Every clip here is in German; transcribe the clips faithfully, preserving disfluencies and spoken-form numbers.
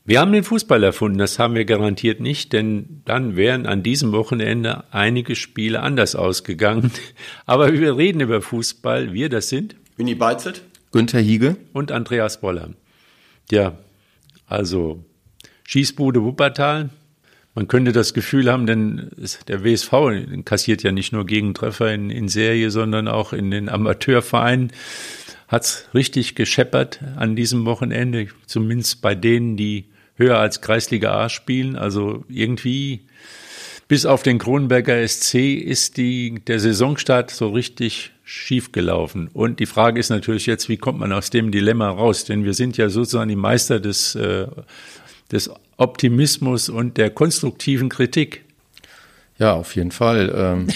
Wir haben den Fußball erfunden, das haben wir garantiert nicht, denn dann wären an diesem Wochenende einige Spiele anders ausgegangen. Aber wir reden über Fußball, wir das sind Uni Beizelt, Günther Hiege und Andreas Boller. Ja, also Schießbude Wuppertal. Man könnte das Gefühl haben, denn der W S V kassiert ja nicht nur Gegentreffer in, in Serie, sondern auch in den Amateurvereinen. Hat's richtig gescheppert an diesem Wochenende, zumindest bei denen, die höher als Kreisliga A spielen. Also irgendwie bis auf den Kronenberger S C ist die, der Saisonstart so richtig schief gelaufen. Und die Frage ist natürlich jetzt, wie kommt man aus dem Dilemma raus? Denn wir sind ja sozusagen die Meister des, äh, des Optimismus und der konstruktiven Kritik. Ja, auf jeden Fall. Ähm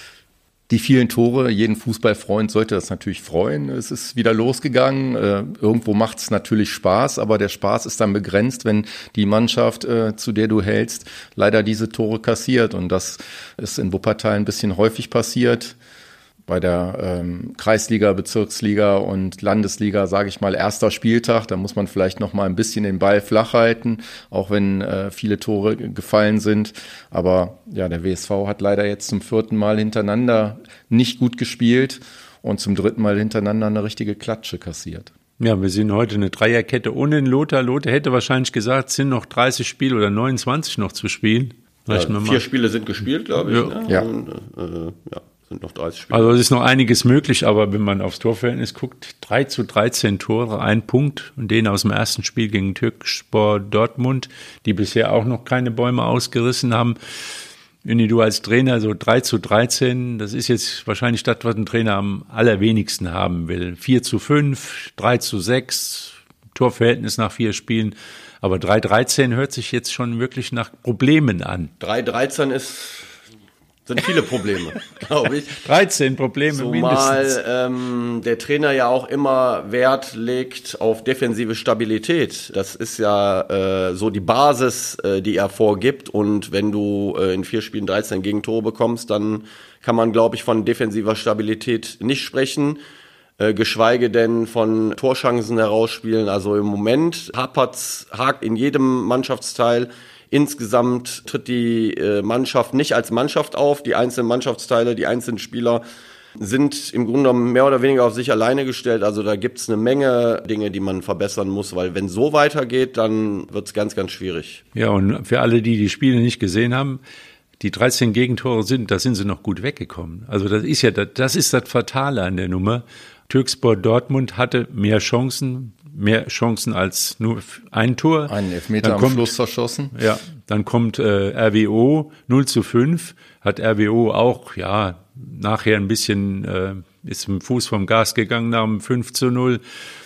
Die vielen Tore, jeden Fußballfreund sollte das natürlich freuen. Es ist wieder losgegangen. Äh, irgendwo macht es natürlich Spaß, aber der Spaß ist dann begrenzt, wenn die Mannschaft, äh, zu der du hältst, leider diese Tore kassiert. Und das ist in Wuppertal ein bisschen häufig passiert. Bei der ähm, Kreisliga, Bezirksliga und Landesliga, sage ich mal, erster Spieltag, da muss man vielleicht noch mal ein bisschen den Ball flach halten, auch wenn äh, viele Tore gefallen sind. Aber ja, der W S V hat leider jetzt zum vierten Mal hintereinander nicht gut gespielt und zum dritten Mal hintereinander eine richtige Klatsche kassiert. Ja, wir sind heute eine Dreierkette ohne den Lothar. Lothar hätte wahrscheinlich gesagt, es sind noch dreißig Spiele oder neunundzwanzig noch zu spielen. Ja, vier Spiele sind gespielt, glaube ich. Ja. Ne? Ja. Und, äh, ja. Noch dreißig Spiele. Also es ist noch einiges möglich, aber wenn man aufs Torverhältnis guckt, drei zu dreizehn Tore, ein Punkt und den aus dem ersten Spiel gegen Türkspor Dortmund, die bisher auch noch keine Bäume ausgerissen haben. Uni, du als Trainer, so drei zu dreizehn, das ist jetzt wahrscheinlich das, was ein Trainer am allerwenigsten haben will. vier zu fünf, drei zu sechs, Torverhältnis nach vier Spielen. Aber drei zu dreizehn hört sich jetzt schon wirklich nach Problemen an. drei zu dreizehn ist... sind viele Probleme, glaube ich. dreizehn Probleme Zumal, mindestens. ähm, der Trainer ja auch immer Wert legt auf defensive Stabilität. Das ist ja äh, so die Basis, äh, die er vorgibt. Und wenn du äh, in vier Spielen dreizehn Gegentore bekommst, dann kann man, glaube ich, von defensiver Stabilität nicht sprechen. Äh, geschweige denn von Torchancen herausspielen. Also im Moment hapert's, hakt in jedem Mannschaftsteil. Insgesamt tritt die äh, Mannschaft nicht als Mannschaft auf. Die einzelnen Mannschaftsteile, die einzelnen Spieler sind im Grunde genommen mehr oder weniger auf sich alleine gestellt. Also da gibt's eine Menge Dinge, die man verbessern muss, weil wenn so weitergeht, dann wird's ganz, ganz schwierig. Ja, und für alle, die die Spiele nicht gesehen haben, die dreizehn Gegentore sind, da sind sie noch gut weggekommen. Also das ist ja, das, das ist das Fatale an der Nummer. Türkspor Dortmund hatte mehr Chancen, mehr Chancen als nur ein Tor. Einen Elfmeter dann am kommt, Schluss verschossen. Ja, dann kommt äh, R W O null zu fünf, hat R W O auch, ja, nachher ein bisschen, äh, ist im Fuß vom Gas gegangen nach dem fünf zu null.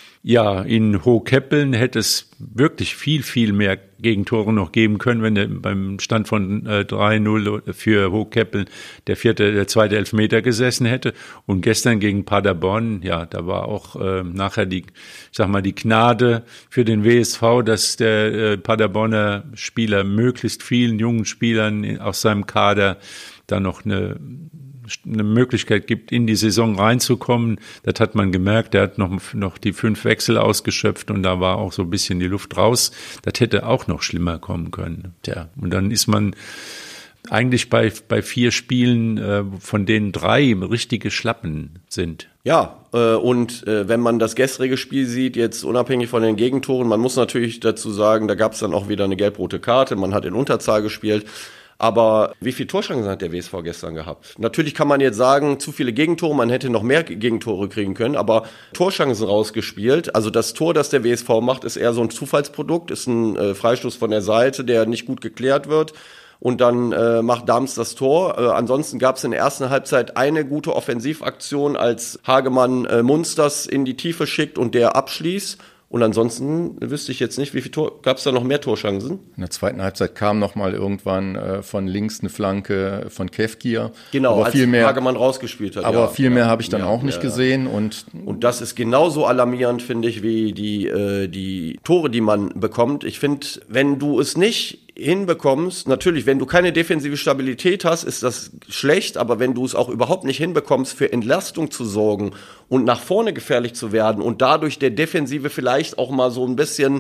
Ja, in Hohkeppeln hätte es wirklich viel, viel mehr Gegentore noch geben können, wenn der beim Stand von äh, drei null für Hohkeppeln der vierte, der zweite Elfmeter gesessen hätte. Und gestern gegen Paderborn, ja, da war auch äh, nachher die, ich sag mal, die Gnade für den W S V, dass der äh, Paderborner Spieler möglichst vielen jungen Spielern aus seinem Kader da noch eine eine Möglichkeit gibt, in die Saison reinzukommen. Das hat man gemerkt. Der hat noch, noch die fünf Wechsel ausgeschöpft und da war auch so ein bisschen die Luft raus. Das hätte auch noch schlimmer kommen können. Tja, und dann ist man eigentlich bei, bei vier Spielen, äh, von denen drei richtige Schlappen sind. Ja, äh, und äh, wenn man das gestrige Spiel sieht, jetzt unabhängig von den Gegentoren, man muss natürlich dazu sagen, da gab es dann auch wieder eine gelb-rote Karte. Man hat in Unterzahl gespielt. Aber wie viele Torchancen hat der W S V gestern gehabt? Natürlich kann man jetzt sagen, zu viele Gegentore, man hätte noch mehr Gegentore kriegen können, aber Torchancen rausgespielt. Also das Tor, das der W S V macht, ist eher so ein Zufallsprodukt, ist ein äh, Freistoß von der Seite, der nicht gut geklärt wird. Und dann äh, macht Dahms das Tor. Äh, ansonsten gab es in der ersten Halbzeit eine gute Offensivaktion, als Hagemann äh, Munsters in die Tiefe schickt und der abschließt. Und ansonsten wüsste ich jetzt nicht, wie viel Tor, gab es da noch mehr Torchancen? In der zweiten Halbzeit kam noch mal irgendwann äh, von links eine Flanke von Kevkir. Genau, aber als viel mehr, Hagemann rausgespielt hat. Aber ja, viel ja, mehr habe ich dann ja, auch nicht ja, gesehen. Und, und das ist genauso alarmierend, finde ich, wie die, äh, die Tore, die man bekommt. Ich finde, wenn du es nicht hinbekommst, natürlich, wenn du keine defensive Stabilität hast, ist das schlecht, aber wenn du es auch überhaupt nicht hinbekommst, für Entlastung zu sorgen und nach vorne gefährlich zu werden und dadurch der Defensive vielleicht auch mal so ein bisschen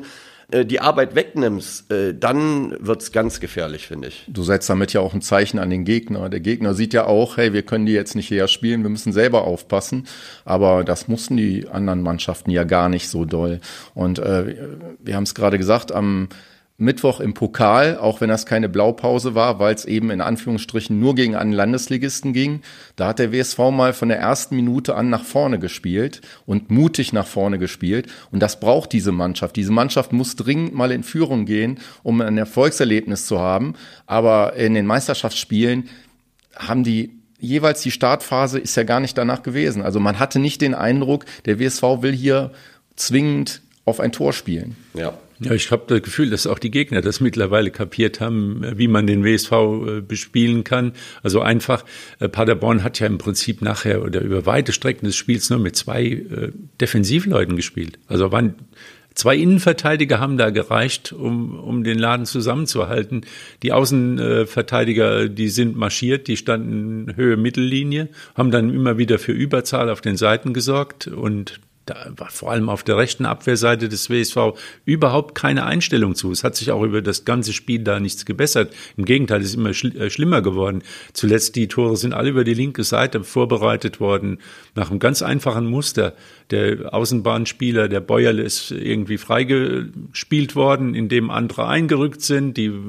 äh, die Arbeit wegnimmst, äh, dann wird's ganz gefährlich, finde ich. Du setzt damit ja auch ein Zeichen an den Gegner. Der Gegner sieht ja auch, hey, wir können die jetzt nicht her spielen, wir müssen selber aufpassen. Aber das mussten die anderen Mannschaften ja gar nicht so doll. Und äh, wir haben es gerade gesagt, am Mittwoch im Pokal, auch wenn das keine Blaupause war, weil es eben in Anführungsstrichen nur gegen einen Landesligisten ging, da hat der W S V mal von der ersten Minute an nach vorne gespielt und mutig nach vorne gespielt. Und das braucht diese Mannschaft. Diese Mannschaft muss dringend mal in Führung gehen, um ein Erfolgserlebnis zu haben. Aber in den Meisterschaftsspielen haben die jeweils die Startphase ist ja gar nicht danach gewesen. Also man hatte nicht den Eindruck, der W S V will hier zwingend auf ein Tor spielen. Ja. Ja, ich habe das Gefühl, dass auch die Gegner das mittlerweile kapiert haben, wie man den W S V bespielen kann. Also einfach, Paderborn hat ja im Prinzip nachher oder über weite Strecken des Spiels nur mit zwei äh, Defensivleuten gespielt. Also waren zwei Innenverteidiger haben da gereicht, um um den Laden zusammenzuhalten. Die Außenverteidiger, die sind marschiert, die standen Höhe Mittellinie, haben dann immer wieder für Überzahl auf den Seiten gesorgt und da war vor allem auf der rechten Abwehrseite des W S V überhaupt keine Einstellung zu. Es hat sich auch über das ganze Spiel da nichts gebessert. Im Gegenteil, es ist immer schl- äh, schlimmer geworden. Zuletzt die Tore sind alle über die linke Seite vorbereitet worden, nach einem ganz einfachen Muster. Der Außenbahnspieler, der Beuerle, ist irgendwie freigespielt worden, indem andere eingerückt sind. Die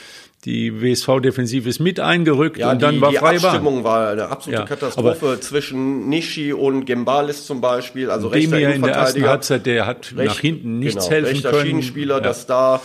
Die W S V-Defensive ist mit eingerückt ja, und dann die, war die freie Bahn. Abstimmung war eine absolute Ja, Katastrophe zwischen Nishi und Gembalis zum Beispiel, also rechter Demir in der ersten Innenverteidiger. Halbzeit, der hat Recht, nach hinten nichts genau, helfen rechter können. Schienenspieler, Ja. dass da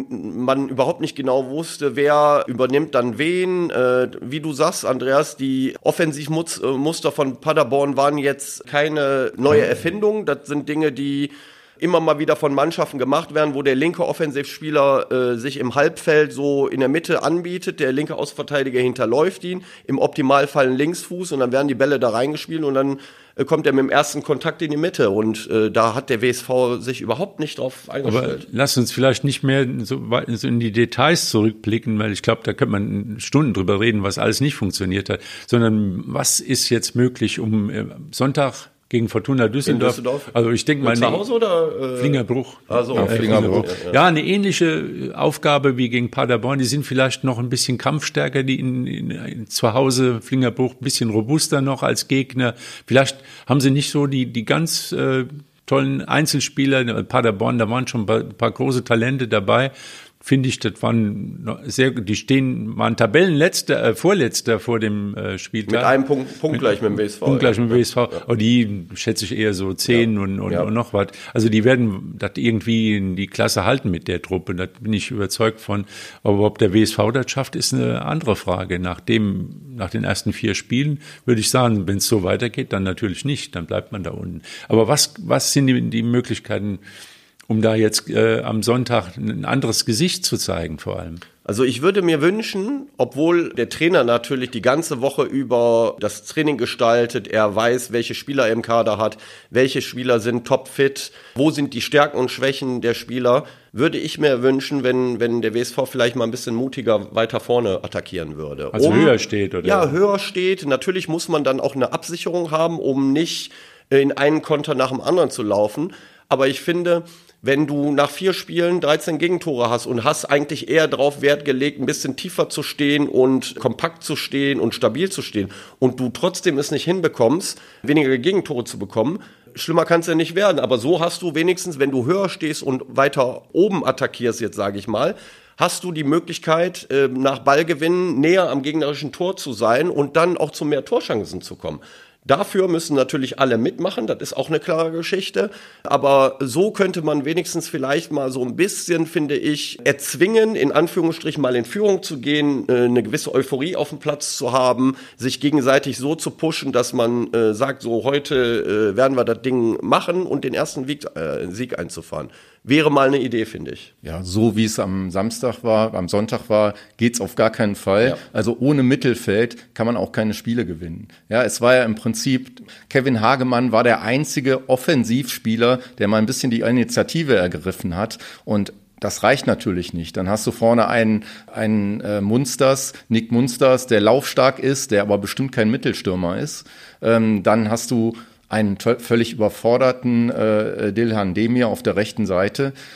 man überhaupt nicht genau wusste, wer übernimmt dann wen. Äh, wie du sagst, Andreas, die Offensivmuster von Paderborn waren jetzt keine neue Erfindung. Das sind Dinge, die immer mal wieder von Mannschaften gemacht werden, wo der linke Offensivspieler äh, sich im Halbfeld so in der Mitte anbietet, der linke Außenverteidiger hinterläuft ihn, im Optimalfall ein Linksfuß und dann werden die Bälle da reingespielt und dann äh, kommt er mit dem ersten Kontakt in die Mitte und äh, da hat der W S V sich überhaupt nicht drauf eingestellt. Aber lass uns vielleicht nicht mehr so, weit, so in die Details zurückblicken, weil ich glaube, da könnte man Stunden drüber reden, was alles nicht funktioniert hat, sondern was ist jetzt möglich, um äh, Sonntag gegen Fortuna Düsseldorf. Düsseldorf? Also ich denke mal, zu Hause oder äh, Flingerbruch. Also Ja, äh, Flingerbruch. Ja, ja. Ja, eine ähnliche Aufgabe wie gegen Paderborn. Die sind vielleicht noch ein bisschen kampfstärker, die in, in, in zu Hause Flingerbruch ein bisschen robuster noch als Gegner. Vielleicht haben sie nicht so die die ganz äh, tollen Einzelspieler. Paderborn, da waren schon ein paar, ein paar große Talente dabei. Finde ich, das waren sehr, die stehen, waren Tabellenletzter, äh, Vorletzter vor dem äh, Spieltag. Mit einem Punkt, Punkt gleich mit dem W S V. Punkt gleich ja. mit dem W S V. Ja. Aber die schätze ich eher so zehn Ja. und, und, Ja. und noch was. Also die werden das irgendwie in die Klasse halten mit der Truppe. Da bin ich überzeugt von. Aber ob der W S V das schafft, ist eine andere Frage. Nach dem, nach den ersten vier Spielen würde ich sagen, wenn es so weitergeht, dann natürlich nicht. Dann bleibt man da unten. Aber was, was sind die, die Möglichkeiten, um da jetzt äh, am Sonntag ein anderes Gesicht zu zeigen vor allem? Also ich würde mir wünschen, obwohl der Trainer natürlich die ganze Woche über das Training gestaltet, er weiß, welche Spieler er im Kader hat, welche Spieler sind topfit, wo sind die Stärken und Schwächen der Spieler, würde ich mir wünschen, wenn wenn der W S V vielleicht mal ein bisschen mutiger weiter vorne attackieren würde. Also um, höher steht, oder? Ja, höher steht. Natürlich muss man dann auch eine Absicherung haben, um nicht in einen Konter nach dem anderen zu laufen. Aber ich finde, wenn du nach vier Spielen dreizehn Gegentore hast und hast eigentlich eher darauf Wert gelegt, ein bisschen tiefer zu stehen und kompakt zu stehen und stabil zu stehen und du trotzdem es nicht hinbekommst, weniger Gegentore zu bekommen, schlimmer kann es ja nicht werden. Aber so hast du wenigstens, wenn du höher stehst und weiter oben attackierst, jetzt sage ich mal, hast du die Möglichkeit, nach Ballgewinn näher am gegnerischen Tor zu sein und dann auch zu mehr Torchancen zu kommen. Dafür müssen natürlich alle mitmachen, das ist auch eine klare Geschichte. Aber so könnte man wenigstens vielleicht mal so ein bisschen, finde ich, erzwingen, in Anführungsstrichen mal in Führung zu gehen, eine gewisse Euphorie auf dem Platz zu haben, sich gegenseitig so zu pushen, dass man äh, sagt, so heute äh, werden wir das Ding machen und den ersten Sieg, äh, Sieg einzufahren. Wäre mal eine Idee, finde ich. Ja, so wie es am Samstag war, am Sonntag war, geht's auf gar keinen Fall. Ja. Also ohne Mittelfeld kann man auch keine Spiele gewinnen. Ja, es war ja im Prinzip, Kevin Hagemann war der einzige Offensivspieler, der mal ein bisschen die Initiative ergriffen hat und das reicht natürlich nicht. Dann hast du vorne einen, einen äh, Munsters, Nick Munsters, der laufstark ist, der aber bestimmt kein Mittelstürmer ist. Ähm, dann hast du einen t- völlig überforderten äh, Dilhan Demir auf der rechten Seite.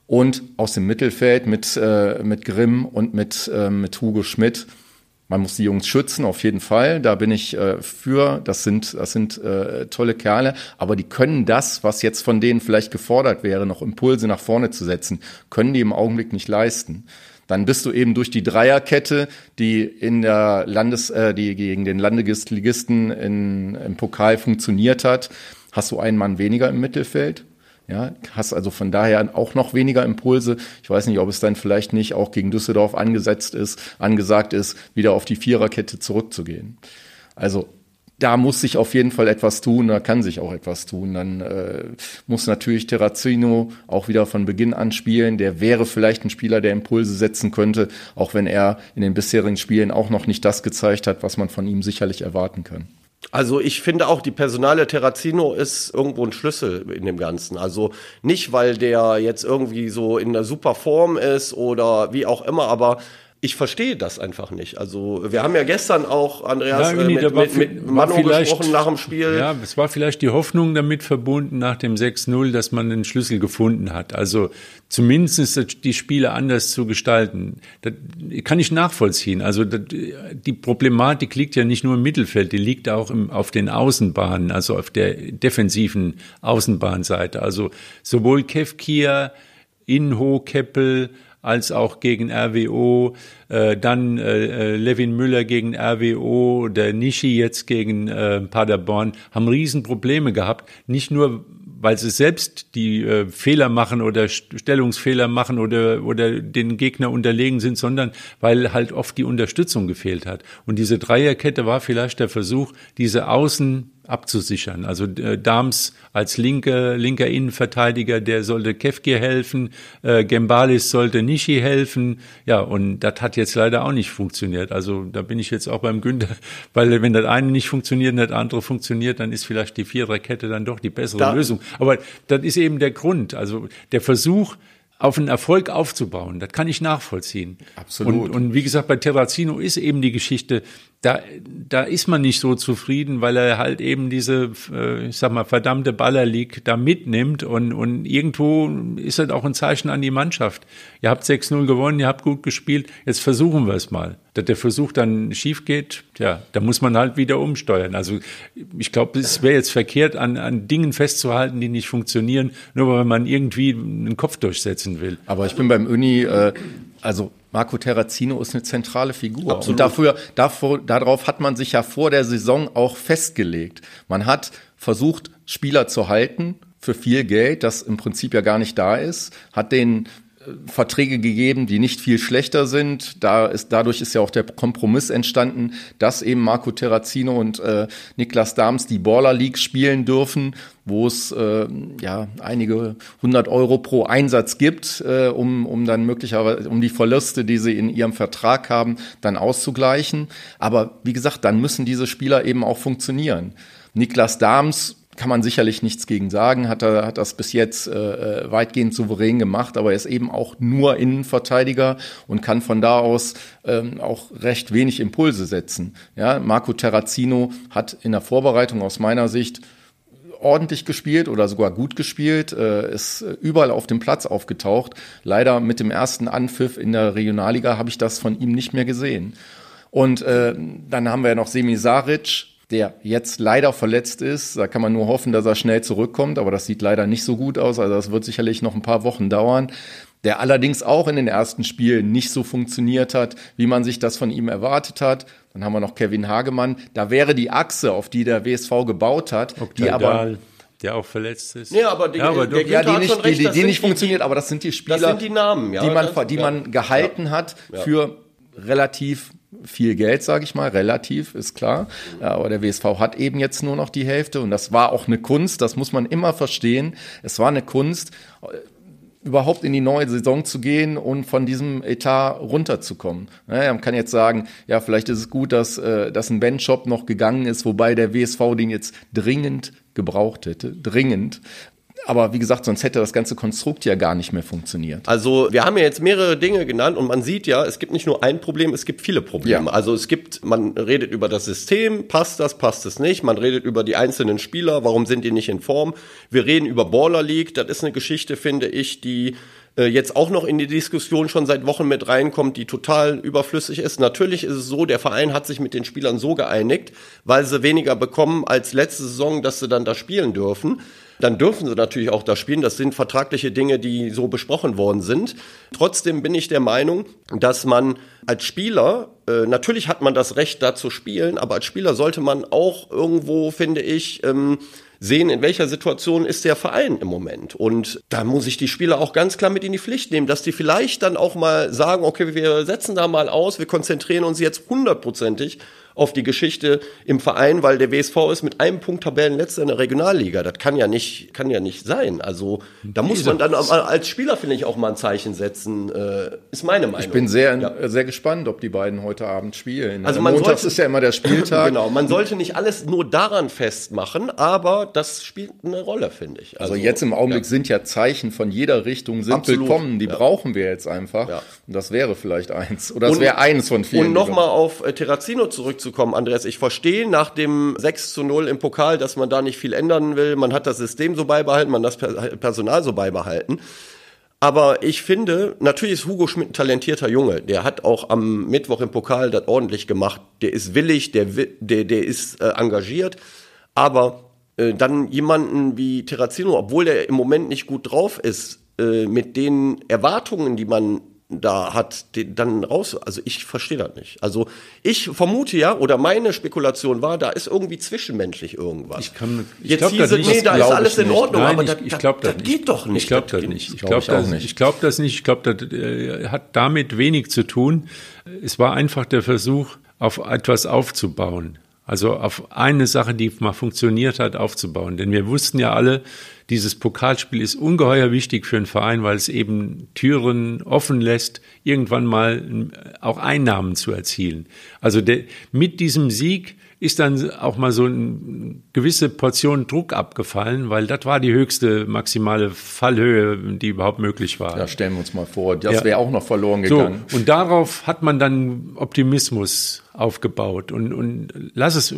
Und aus dem Mittelfeld mit, äh, mit Grimm und mit, äh, mit Hugo Schmidt. Man muss die Jungs schützen, auf jeden Fall. Da bin ich äh, für. Das sind, das sind äh, tolle Kerle. Aber die können das, was jetzt von denen vielleicht gefordert wäre, noch Impulse nach vorne zu setzen, können die im Augenblick nicht leisten. Dann bist du eben durch die Dreierkette, die in der Landes, äh, die gegen den Landesligisten in, im Pokal funktioniert hat, hast du einen Mann weniger im Mittelfeld. Ja, hast also von daher auch noch weniger Impulse. Ich weiß nicht, ob es dann vielleicht nicht auch gegen Düsseldorf angesetzt ist, angesagt ist, wieder auf die Viererkette zurückzugehen. Also da muss sich auf jeden Fall etwas tun, da kann sich auch etwas tun. Dann äh, muss natürlich Terracino auch wieder von Beginn an spielen. Der wäre vielleicht ein Spieler, der Impulse setzen könnte, auch wenn er in den bisherigen Spielen auch noch nicht das gezeigt hat, was man von ihm sicherlich erwarten kann. Also ich finde auch, die Personale Terracino ist irgendwo ein Schlüssel in dem Ganzen. Also nicht, weil der jetzt irgendwie so in einer super Form ist oder wie auch immer, aber ich verstehe das einfach nicht. Also wir haben ja gestern auch, Andreas, ja, Uni, äh, mit, mit, mit Manu gesprochen nach dem Spiel. Ja, es war vielleicht die Hoffnung damit verbunden nach dem sechs null, dass man einen Schlüssel gefunden hat. Also zumindest die Spiele anders zu gestalten. Das kann ich nachvollziehen. Also das, die Problematik liegt ja nicht nur im Mittelfeld, die liegt auch im, auf den Außenbahnen, also auf der defensiven Außenbahnseite. Also sowohl Kevkir, Inho, Keppel, als auch gegen R W O, äh, dann äh, Levin Müller gegen R W O, der Nishi jetzt gegen äh, Paderborn, haben Riesenprobleme gehabt. Nicht nur, weil sie selbst die äh, Fehler machen oder Stellungsfehler machen oder oder den Gegner unterlegen sind, sondern weil halt oft die Unterstützung gefehlt hat. Und diese Dreierkette war vielleicht der Versuch, diese Außen abzusichern. Also äh, Dams als linker linker Innenverteidiger, der sollte Kevkir helfen, äh, Gembalis sollte Nishi helfen. Ja, und das hat jetzt leider auch nicht funktioniert. Also da bin ich jetzt auch beim Günther, weil wenn das eine nicht funktioniert und das andere funktioniert, dann ist vielleicht die Viererkette dann doch die bessere da. Lösung. Aber das ist eben der Grund. Also der Versuch, auf einen Erfolg aufzubauen, das kann ich nachvollziehen. Absolut. Und, und wie gesagt, bei Terracino ist eben die Geschichte, da, da ist man nicht so zufrieden, weil er halt eben diese, ich sag mal, verdammte Ballerleague da mitnimmt und, und irgendwo ist das auch ein Zeichen an die Mannschaft. Ihr habt sechs null gewonnen, ihr habt gut gespielt, jetzt versuchen wir es mal. Dass der Versuch dann schief geht, ja, da muss man halt wieder umsteuern. Also ich glaube, es wäre jetzt verkehrt, an, an Dingen festzuhalten, die nicht funktionieren, nur weil man irgendwie einen Kopf durchsetzen will. Aber ich bin beim Uni, äh, also Marco Terracino ist eine zentrale Figur. Absolut. Und dafür, dafür, darauf hat man sich ja vor der Saison auch festgelegt. Man hat versucht, Spieler zu halten für viel Geld, das im Prinzip ja gar nicht da ist, hat den Verträge gegeben, die nicht viel schlechter sind. Da ist, dadurch ist ja auch der Kompromiss entstanden, dass eben Marco Terracino und äh, Niklas Dams die Baller League spielen dürfen, wo es äh, ja einige hundert Euro pro Einsatz gibt, äh, um um dann möglicherweise um die Verluste, die sie in ihrem Vertrag haben, dann auszugleichen. Aber wie gesagt, dann müssen diese Spieler eben auch funktionieren. Niklas Dams kann man sicherlich nichts gegen sagen, hat er hat das bis jetzt äh, weitgehend souverän gemacht, aber er ist eben auch nur Innenverteidiger und kann von da aus ähm, auch recht wenig Impulse setzen. Ja, Marco Terracino hat in der Vorbereitung aus meiner Sicht ordentlich gespielt oder sogar gut gespielt, äh, ist überall auf dem Platz aufgetaucht. Leider mit dem ersten Anpfiff in der Regionalliga habe ich das von ihm nicht mehr gesehen. Und äh, dann haben wir ja noch Semir Saric, der jetzt leider verletzt ist. Da kann man nur hoffen, dass er schnell zurückkommt, aber das sieht leider nicht so gut aus. Also das wird sicherlich noch ein paar Wochen dauern. Der allerdings auch in den ersten Spielen nicht so funktioniert hat, wie man sich das von ihm erwartet hat. Dann haben wir noch Kevin Hagemann. Da wäre die Achse, auf die der W S V gebaut hat, Oktay die aber Dahl, der auch verletzt ist. Ja, aber die, ja, aber der ja, die hat nicht, schon recht, die, das die sind nicht die- funktioniert, aber das sind die Spieler, Das sind die Namen, ja. die man, das, die ja. man gehalten hat Ja. für relativ viel Geld, sage ich mal, relativ, ist klar. Ja, aber der W S V hat eben jetzt nur noch die Hälfte und das war auch eine Kunst, das muss man immer verstehen. Es war eine Kunst, überhaupt in die neue Saison zu gehen und von diesem Etat runterzukommen. Ja, man kann jetzt sagen, ja, vielleicht ist es gut, dass, äh, dass ein Benchop noch gegangen ist, wobei der W S V den jetzt dringend gebraucht hätte, dringend. Aber wie gesagt, sonst hätte das ganze Konstrukt ja gar nicht mehr funktioniert. Also wir haben ja jetzt mehrere Dinge genannt und man sieht ja, es gibt nicht nur ein Problem, es gibt viele Probleme. Ja. Also es gibt, man redet über das System, passt das, passt es nicht. Man redet über die einzelnen Spieler, warum sind die nicht in Form. Wir reden über Baller League, das ist eine Geschichte, finde ich, die jetzt auch noch in die Diskussion schon seit Wochen mit reinkommt, die total überflüssig ist. Natürlich ist es so, der Verein hat sich mit den Spielern so geeinigt, weil sie weniger bekommen als letzte Saison, dass sie dann da spielen dürfen. Dann dürfen sie natürlich auch da spielen. Das sind vertragliche Dinge, die so besprochen worden sind. Trotzdem bin ich der Meinung, dass man als Spieler, äh, natürlich hat man das Recht, da zu spielen, aber als Spieler sollte man auch irgendwo, finde ich, ähm, sehen, in welcher Situation ist der Verein im Moment. Und da muss ich die Spieler auch ganz klar mit in die Pflicht nehmen, dass die vielleicht dann auch mal sagen, okay, wir setzen da mal aus, wir konzentrieren uns jetzt hundertprozentig auf die Geschichte im Verein, weil der W S V ist mit einem Punkt Tabellenletzter in der Regionalliga. Das kann ja nicht, kann ja nicht sein. Also da muss man dann als Spieler, finde ich, auch mal ein Zeichen setzen. Äh, ist meine Meinung. Ich bin sehr, ja. sehr gespannt, ob die beiden heute Abend spielen. Also man Montags sollte, ist ja immer der Spieltag. Genau, man sollte nicht alles nur daran festmachen, aber das spielt eine Rolle, finde ich. Also, also jetzt im Augenblick ja. sind ja Zeichen von jeder Richtung sind Absolut. willkommen. Die ja. brauchen wir jetzt einfach. Ja. Und das wäre vielleicht eins. Oder es wäre eins von vielen. Und nochmal auf äh, Terrazino zurückzukommen. Kommen, Andreas. Ich verstehe nach dem sechs zu null im Pokal, dass man da nicht viel ändern will. Man hat das System so beibehalten, man hat das Personal so beibehalten. Aber ich finde, natürlich ist Hugo Schmidt ein talentierter Junge. Der hat auch am Mittwoch im Pokal das ordentlich gemacht. Der ist willig, der, der, der ist äh, engagiert. Aber äh, dann jemanden wie Terrazino, obwohl der im Moment nicht gut drauf ist, äh, mit den Erwartungen, die man da hat, den dann raus, also ich verstehe das nicht. Also ich vermute ja, oder meine Spekulation war, da ist irgendwie zwischenmenschlich irgendwas. Ich kann, ich Jetzt hieß es, nee, da ist alles in Ordnung, Nein, aber ich, das, ich glaub das, das, das geht doch nicht. Ich glaube das, das nicht. Ich glaube glaub das, ich glaub das nicht. Ich glaube, das äh, hat damit wenig zu tun. Es war einfach der Versuch, auf etwas aufzubauen. Also auf eine Sache, die mal funktioniert hat, aufzubauen. Denn wir wussten ja alle, dieses Pokalspiel ist ungeheuer wichtig für einen Verein, weil es eben Türen offen lässt, irgendwann mal auch Einnahmen zu erzielen. Also der, mit diesem Sieg ist dann auch mal so eine gewisse Portion Druck abgefallen, weil das war die höchste maximale Fallhöhe, die überhaupt möglich war. Ja, stellen wir uns mal vor, das ja. wäre auch noch verloren gegangen. So, und darauf hat man dann Optimismus aufgebaut. Und, und lass es,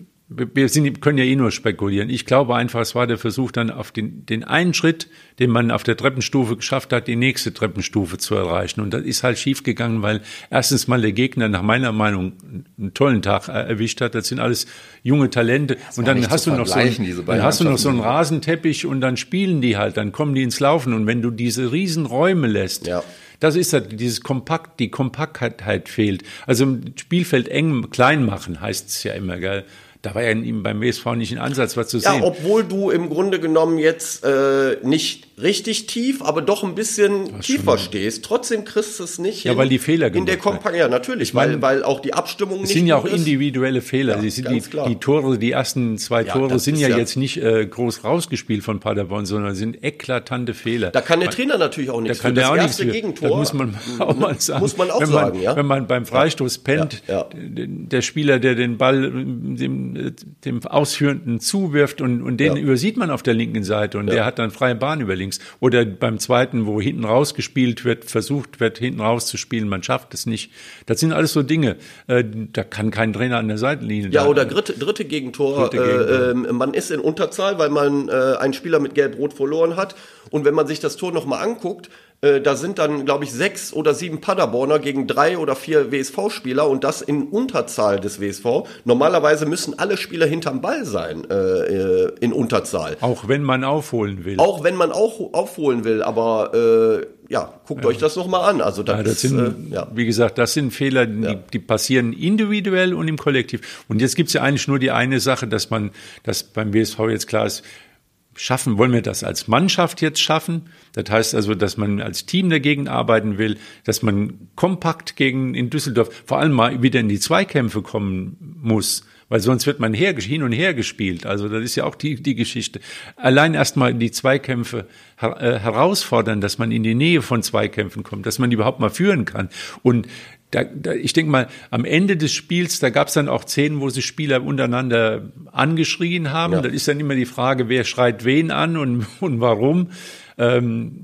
wir sind, können ja eh nur spekulieren. Ich glaube einfach, es war der Versuch dann auf den, den einen Schritt, den man auf der Treppenstufe geschafft hat, die nächste Treppenstufe zu erreichen. Und das ist halt schiefgegangen, weil erstens mal der Gegner nach meiner Meinung einen tollen Tag erwischt hat. Das sind alles junge Talente. Und dann hast du noch so einen, dann hast du noch so einen Rasenteppich und dann spielen die halt, dann kommen die ins Laufen. Und wenn du diese riesen Räume lässt, ja. Das ist halt dieses Kompakt, die Kompaktheit fehlt. Also im Spielfeld eng, klein machen, heißt es ja immer, gell? Da war ja ihm beim W S V nicht ein Ansatz, was zu sehen. Ja, obwohl du im Grunde genommen jetzt äh, nicht richtig tief, aber doch ein bisschen das tiefer stehst. Trotzdem kriegst du es nicht ja, hin. Ja, weil die Fehler gemacht in der Kompakt. Ja, natürlich, weil, weil auch die Abstimmung nicht. Es sind ja auch individuelle Fehler. Ja, sind die, die Tore, die ersten zwei ja, Tore sind ja, ja jetzt nicht äh, groß rausgespielt von Paderborn, sondern sind eklatante Fehler. Da kann der Trainer natürlich auch nichts da kann für. Der das auch erste nichts Gegentor. Da muss man auch mal sagen. Muss man auch wenn man, sagen, ja. Wenn man beim Freistoß pennt, ja, ja. der Spieler, der den Ball dem, dem Ausführenden zuwirft und, und den ja. übersieht man auf der linken Seite und ja. der hat dann freie Bahn über links. Oder beim zweiten, wo hinten rausgespielt wird, versucht wird, hinten rauszuspielen, man schafft es nicht. Das sind alles so Dinge, äh, da kann kein Trainer an der Seitenlinie. Ja, oder dritte, dritte Gegentor. Dritte Gegentor. Äh, äh, man ist in Unterzahl, weil man äh, einen Spieler mit Gelb-Rot verloren hat. Und wenn man sich das Tor nochmal anguckt, äh, da sind dann, glaube ich, sechs oder sieben Paderborner gegen drei oder vier W S V-Spieler und das in Unterzahl des W S V. Normalerweise müssen alle Spieler hinterm Ball sein, äh, in Unterzahl. Auch wenn man aufholen will. Auch wenn man auch aufholen will, aber äh, ja, guckt ja. euch das nochmal an. Also das, ja, das sind, äh, ja. wie gesagt, das sind Fehler, die, ja. die passieren individuell und im Kollektiv. Und jetzt gibt's ja eigentlich nur die eine Sache, dass man, dass beim W S V jetzt klar ist, schaffen, wollen wir das als Mannschaft jetzt schaffen? Das heißt also, dass man als Team dagegen arbeiten will, dass man kompakt gegen in Düsseldorf vor allem mal wieder in die Zweikämpfe kommen muss, weil sonst wird man her, hin und her gespielt. Also das ist ja auch die, die Geschichte. Allein erstmal die Zweikämpfe her, äh, herausfordern, dass man in die Nähe von Zweikämpfen kommt, dass man die überhaupt mal führen kann. Und Da, da, ich denke mal, am Ende des Spiels, da gab es dann auch Szenen, wo sich Spieler untereinander angeschrien haben. Ja. Das ist dann immer die Frage, wer schreit wen an und, und warum. Ähm,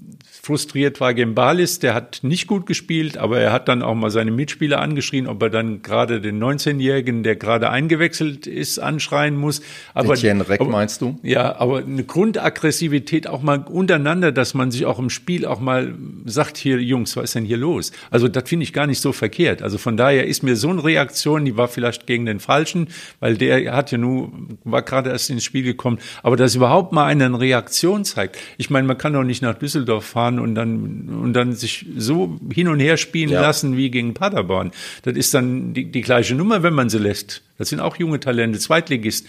frustriert war Gembalis, der hat nicht gut gespielt, aber er hat dann auch mal seine Mitspieler angeschrien, ob er dann gerade den neunzehnjährigen, der gerade eingewechselt ist, anschreien muss. Aber, Etienne Reck, aber, meinst du? Ja, aber eine Grundaggressivität auch mal untereinander, dass man sich auch im Spiel auch mal sagt, hier Jungs, was ist denn hier los? Also das finde ich gar nicht so verkehrt. Also von daher ist mir so eine Reaktion, die war vielleicht gegen den Falschen, weil der hat ja nur, war gerade erst ins Spiel gekommen, aber dass überhaupt mal einer eine Reaktion zeigt. Ich meine, man kann doch nicht nach Düsseldorf fahren und dann, und dann sich so hin und her spielen ja. lassen wie gegen Paderborn. Das ist dann die, die gleiche Nummer, wenn man sie lässt. Das sind auch junge Talente, Zweitligist.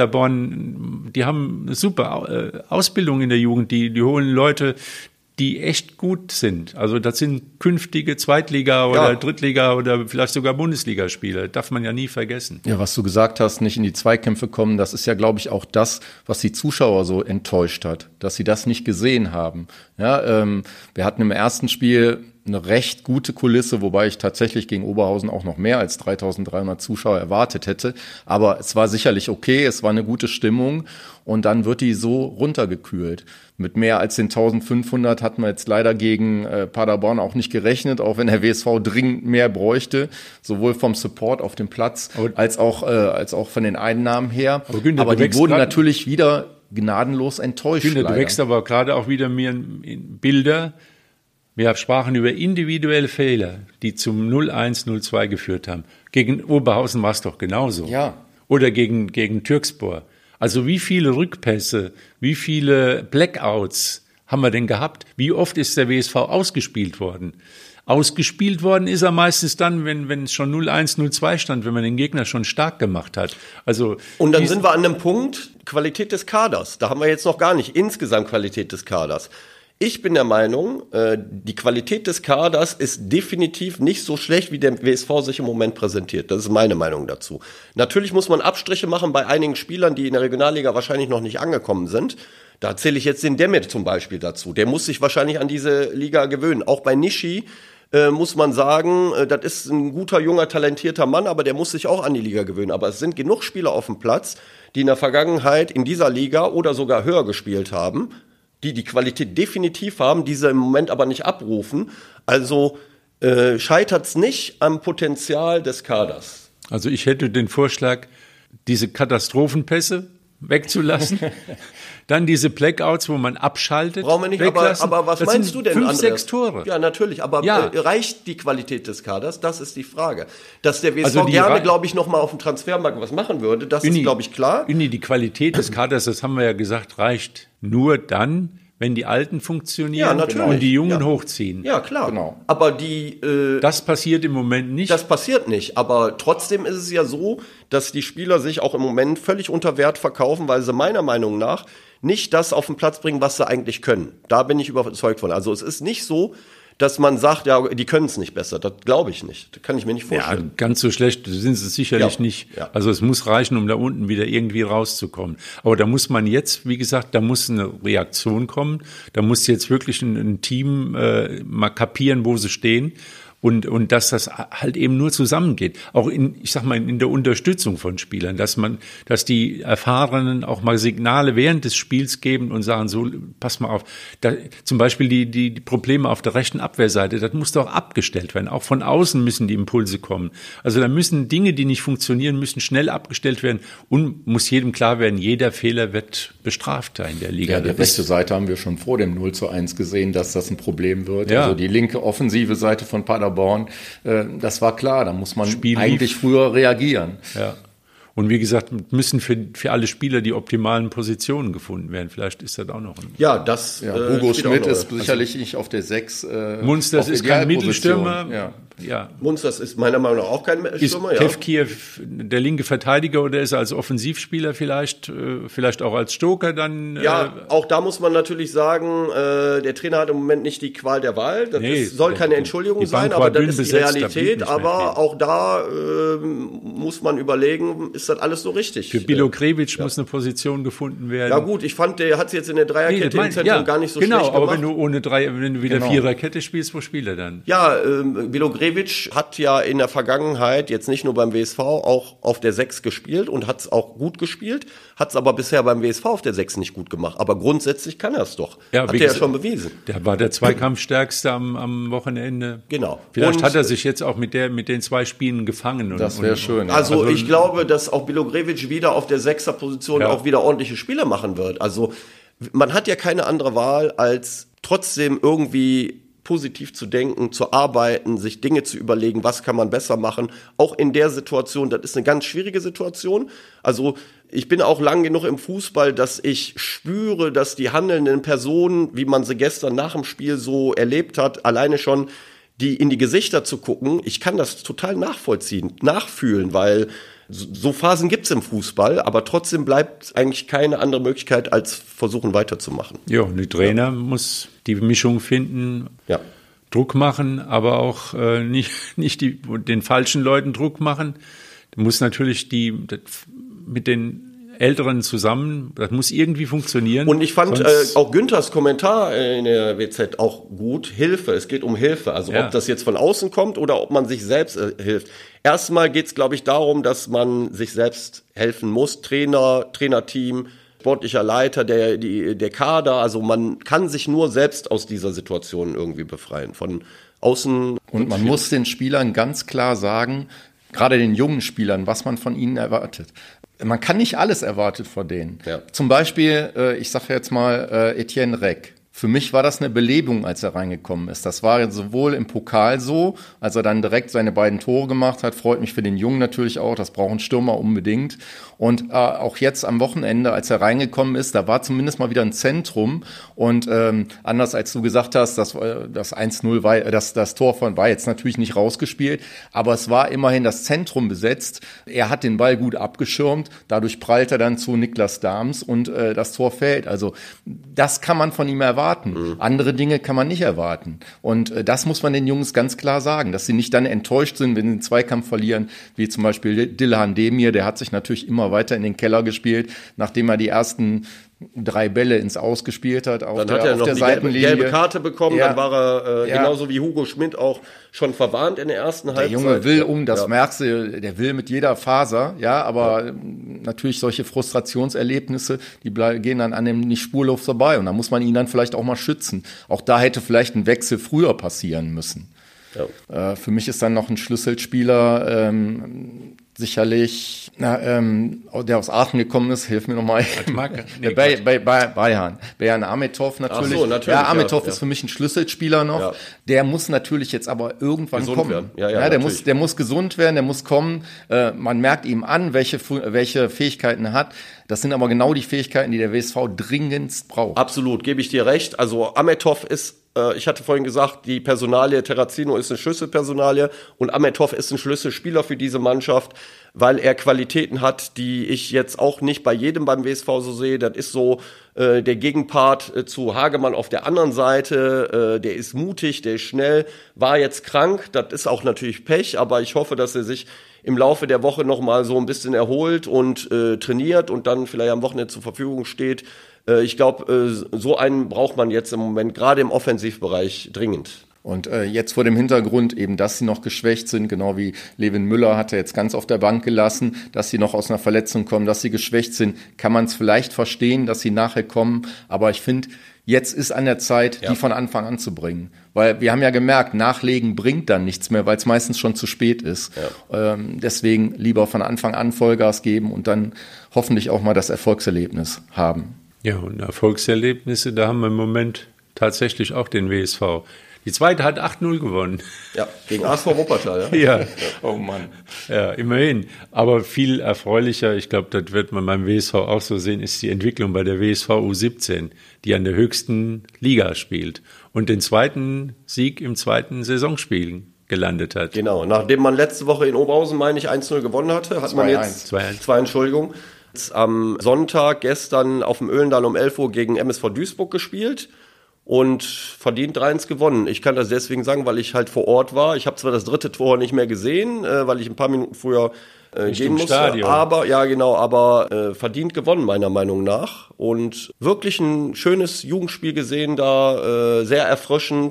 Paderborn, die haben eine super Ausbildung in der Jugend, die, die holen Leute, die echt gut sind. Also das sind künftige Zweitliga- oder ja. Drittliga- oder vielleicht sogar Bundesligaspieler. Darf man ja nie vergessen. Ja, was du gesagt hast, nicht in die Zweikämpfe kommen, das ist ja, glaube ich, auch das, was die Zuschauer so enttäuscht hat, dass sie das nicht gesehen haben. Ja, ähm, wir hatten im ersten Spiel eine recht gute Kulisse, wobei ich tatsächlich gegen Oberhausen auch noch mehr als dreitausenddreihundert Zuschauer erwartet hätte. Aber es war sicherlich okay, es war eine gute Stimmung und dann wird die so runtergekühlt. Mit mehr als den eintausendfünfhundert hatten wir jetzt leider gegen äh, Paderborn auch nicht gerechnet, auch wenn der W S V dringend mehr bräuchte, sowohl vom Support auf dem Platz aber, als auch äh, als auch von den Einnahmen her. Aber, Günther, aber die wurden grad, natürlich wieder gnadenlos enttäuscht. Günther, du wächst aber gerade auch wieder mir in Bilder. Wir sprachen über individuelle Fehler, die zum null eins, null zwei geführt haben. Gegen Oberhausen war es doch genauso. Ja. Oder gegen, gegen Türkspor. Also wie viele Rückpässe, wie viele Blackouts haben wir denn gehabt? Wie oft ist der W S V ausgespielt worden? Ausgespielt worden ist er meistens dann, wenn, wenn es schon null eins, null zwei stand, wenn man den Gegner schon stark gemacht hat. Also und dann sind wir an einem Punkt, Qualität des Kaders. Da haben wir jetzt noch gar nicht insgesamt Qualität des Kaders. Ich bin der Meinung, die Qualität des Kaders ist definitiv nicht so schlecht, wie der W S V sich im Moment präsentiert. Das ist meine Meinung dazu. Natürlich muss man Abstriche machen bei einigen Spielern, die in der Regionalliga wahrscheinlich noch nicht angekommen sind. Da zähle ich jetzt den Demet zum Beispiel dazu. Der muss sich wahrscheinlich an diese Liga gewöhnen. Auch bei Nishi äh, muss man sagen, äh, das ist ein guter, junger, talentierter Mann, aber der muss sich auch an die Liga gewöhnen. Aber es sind genug Spieler auf dem Platz, die in der Vergangenheit in dieser Liga oder sogar höher gespielt haben, die die Qualität definitiv haben, diese im Moment aber nicht abrufen. Also äh, scheitert es nicht am Potenzial des Kaders. Also ich hätte den Vorschlag, diese Katastrophenpässe wegzulassen, dann diese Blackouts, wo man abschaltet. Brauchen wir nicht, aber, aber was das meinst du denn, fünf, Andreas? sechs Tore. Ja, natürlich, aber ja. Äh, reicht die Qualität des Kaders? Das ist die Frage. Dass der W S V also gerne, glaube ich, noch mal auf dem Transfermarkt was machen würde, das Uni, ist, glaube ich, klar. Uni, die Qualität des Kaders, das haben wir ja gesagt, reicht nur dann, wenn die Alten funktionieren ja, und die Jungen ja. hochziehen. Ja, klar. Genau. Aber die äh, das passiert im Moment nicht. Das passiert nicht. Aber trotzdem ist es ja so, dass die Spieler sich auch im Moment völlig unter Wert verkaufen, weil sie meiner Meinung nach nicht das auf den Platz bringen, was sie eigentlich können. Da bin ich überzeugt von. Also es ist nicht so, dass man sagt, ja, die können es nicht besser. Das glaube ich nicht. Das kann ich mir nicht vorstellen. Ja, ganz so schlecht sind sie sicherlich ja. nicht. Ja. Also es muss reichen, um da unten wieder irgendwie rauszukommen. Aber da muss man jetzt, wie gesagt, da muss eine Reaktion kommen. Da muss jetzt wirklich ein, ein Team äh, mal kapieren, wo sie stehen. Und, und dass das halt eben nur zusammengeht. Auch in, ich sag mal, in der Unterstützung von Spielern, dass man, dass die Erfahrenen auch mal Signale während des Spiels geben und sagen, so, pass mal auf, da, zum Beispiel die, die, die Probleme auf der rechten Abwehrseite, das muss doch abgestellt werden. Auch von außen müssen die Impulse kommen. Also da müssen Dinge, die nicht funktionieren, müssen schnell abgestellt werden und muss jedem klar werden, jeder Fehler wird bestraft da in der Liga. Ja, die rechte Seite haben wir schon vor dem null zu eins gesehen, dass das ein Problem wird. Ja. Also die linke offensive Seite von Paderborn, das war klar, da muss man Spiel eigentlich lief. früher reagieren. Ja. Und wie gesagt, müssen für, für alle Spieler die optimalen Positionen gefunden werden. Vielleicht ist das auch noch ein... Ja, das... Ja, äh, Hugo Schmidt ist also, sicherlich nicht auf der sechs. Äh, Munsters ist kein Mittelstürmer. Ja. Ja. Munsters ist meiner Meinung nach auch kein Stürmer. Ist ja. Tevkiev der linke Verteidiger oder ist er als Offensivspieler vielleicht, äh, vielleicht auch als Stoker dann? Äh, ja, auch da muss man natürlich sagen, äh, der Trainer hat im Moment nicht die Qual der Wahl. Das nee, ist, soll keine Entschuldigung sein, aber das ist die besetzt, Realität. Da aber auch da äh, muss man überlegen, ist das alles so richtig? Für Bilo Krevic ja. muss eine Position gefunden werden. Ja gut, ich fand, der hat es jetzt in der Dreierkette nee, im Zentrum ja, gar nicht so genau, schlecht gemacht. Genau, aber wenn du ohne Drei, wenn du wieder genau. Viererkette spielst, wo spielt er dann? Ja, ähm, Bilo Krevic Grevic hat ja in der Vergangenheit, jetzt nicht nur beim W S V, auch auf der sechs gespielt und hat es auch gut gespielt, hat es aber bisher beim W S V auf der sechs nicht gut gemacht. Aber grundsätzlich kann er es doch. Ja, hat er ja schon bewiesen. Der war der Zweikampfstärkste am, am Wochenende. Genau. Vielleicht und hat er sich jetzt auch mit, der, mit den zwei Spielen gefangen. Und, das wäre schön. Also, also ich glaube, dass auch Bilograevic wieder auf der Sechser-Position ja. auch wieder ordentliche Spiele machen wird. Also man hat ja keine andere Wahl, als trotzdem irgendwie positiv zu denken, zu arbeiten, sich Dinge zu überlegen, was kann man besser machen. Auch in der Situation, das ist eine ganz schwierige Situation. Also ich bin auch lang genug im Fußball, dass ich spüre, dass die handelnden Personen, wie man sie gestern nach dem Spiel so erlebt hat, alleine schon die in die Gesichter zu gucken, ich kann das total nachvollziehen, nachfühlen, weil so Phasen gibt's im Fußball, aber trotzdem bleibt eigentlich keine andere Möglichkeit, als versuchen weiterzumachen. Ja, und der Trainer ja. muss die Mischung finden, ja. Druck machen, aber auch äh, nicht, nicht die, den falschen Leuten Druck machen. Du musst natürlich die das, mit den Älteren zusammen, das muss irgendwie funktionieren. Und ich fand äh, auch Günthers Kommentar in der W Z auch gut, Hilfe, es geht um Hilfe, also ja. ob das jetzt von außen kommt oder ob man sich selbst äh, hilft. Erstmal geht es, glaube ich, darum, dass man sich selbst helfen muss, Trainer, Trainerteam, sportlicher Leiter, der, die, der Kader, also man kann sich nur selbst aus dieser Situation irgendwie befreien, von außen. Und man muss den Spielern ganz klar sagen, gerade den jungen Spielern, was man von ihnen erwartet. Man kann nicht alles erwartet von denen. Ja. Zum Beispiel, äh, ich sage jetzt mal äh, Etienne Reck. Für mich war das eine Belebung, als er reingekommen ist. Das war sowohl im Pokal so, als er dann direkt seine beiden Tore gemacht hat. Freut mich für den Jungen natürlich auch. Das braucht ein Stürmer unbedingt. Und äh, auch jetzt am Wochenende, als er reingekommen ist, da war zumindest mal wieder ein Zentrum. Und ähm, anders als du gesagt hast, das, das eins null war, das, das Tor von war jetzt natürlich nicht rausgespielt. Aber es war immerhin das Zentrum besetzt. Er hat den Ball gut abgeschirmt. Dadurch prallt er dann zu Niklas Dahms und äh, das Tor fällt. Also das kann man von ihm erwarten. Mhm. Andere Dinge kann man nicht erwarten. Und äh, das muss man den Jungs ganz klar sagen, dass sie nicht dann enttäuscht sind, wenn sie den Zweikampf verlieren, wie zum Beispiel Dilhan Demir, der hat sich natürlich immer weiter in den Keller gespielt, nachdem er die ersten drei Bälle ins Aus gespielt hat auf dann der, hat er auf noch der die Seitenlinie. gelbe Karte bekommen, ja. dann war er äh, ja. genauso wie Hugo Schmidt auch schon verwarnt in der ersten der Halbzeit. Der Junge will um, das ja. merkst du, der will mit jeder Faser, ja, aber ja. natürlich solche Frustrationserlebnisse, die ble- gehen dann an dem nicht spurlos vorbei und da muss man ihn dann vielleicht auch mal schützen. Auch da hätte vielleicht ein Wechsel früher passieren müssen. Ja. Äh, für mich ist dann noch ein Schlüsselspieler, ähm, sicherlich, na, ähm, der aus Aachen gekommen ist, hilf mir nochmal. Nee, bei, bei, bei Bayern. Bayern Ametov natürlich. Ach so, natürlich. Ja, Ametov ja, ist für mich ein Schlüsselspieler noch. Ja. Der muss natürlich jetzt aber irgendwann gesund kommen. Werden. Ja, ja, ja, der muss, der muss gesund werden, der muss kommen. Äh, man merkt ihm an, welche, welche Fähigkeiten er hat. Das sind aber genau die Fähigkeiten, die der W S V dringendst braucht. Absolut, gebe ich dir recht. Also Ametov ist, äh, ich hatte vorhin gesagt, die Personalie Terrazino ist eine Schlüsselpersonalie und Ametov ist ein Schlüsselspieler für diese Mannschaft, weil er Qualitäten hat, die ich jetzt auch nicht bei jedem beim W S V so sehe. Das ist so äh, der Gegenpart äh, zu Hagemann auf der anderen Seite. Äh, der ist mutig, der ist schnell, war jetzt krank. Das ist auch natürlich Pech, aber ich hoffe, dass er sich im Laufe der Woche noch mal so ein bisschen erholt und äh, trainiert und dann vielleicht am Wochenende zur Verfügung steht. Äh, ich glaube, äh, so einen braucht man jetzt im Moment, gerade im Offensivbereich, dringend. Und äh, jetzt vor dem Hintergrund eben, dass sie noch geschwächt sind, genau wie Levin Müller hat er jetzt ganz auf der Bank gelassen, dass sie noch aus einer Verletzung kommen, dass sie geschwächt sind, kann man es vielleicht verstehen, dass sie nachher kommen. Aber ich finde, jetzt ist an der Zeit, ja. die von Anfang an zu bringen. Weil wir haben ja gemerkt, Nachlegen bringt dann nichts mehr, weil es meistens schon zu spät ist. Ja. Ähm, deswegen lieber von Anfang an Vollgas geben und dann hoffentlich auch mal das Erfolgserlebnis haben. Ja, und Erfolgserlebnisse, da haben wir im Moment tatsächlich auch den W S V. Die zweite hat acht null gewonnen. Ja, gegen A S V Wuppertal. Ja. ja. ja. Oh Mann. Ja, immerhin. Aber viel erfreulicher, ich glaube, das wird man beim W S V auch so sehen, ist die Entwicklung bei der W S V U siebzehn, die an der höchsten Liga spielt und den zweiten Sieg im zweiten Saisonspiel gelandet hat. Genau, nachdem man letzte Woche in Oberhausen, meine ich, eins null gewonnen hatte, hat man jetzt zwei eins. zwei Entschuldigung. Jetzt am Sonntag gestern auf dem Öhlendal um elf Uhr gegen M S V Duisburg gespielt. Und verdient drei eins gewonnen. Ich kann das deswegen sagen, weil ich halt vor Ort war. Ich habe zwar das dritte Tor nicht mehr gesehen, äh, weil ich ein paar Minuten früher äh, gehen musste. Stadion. Aber ja, genau, aber äh, verdient gewonnen meiner Meinung nach. Und wirklich ein schönes Jugendspiel gesehen da, äh, sehr erfrischend.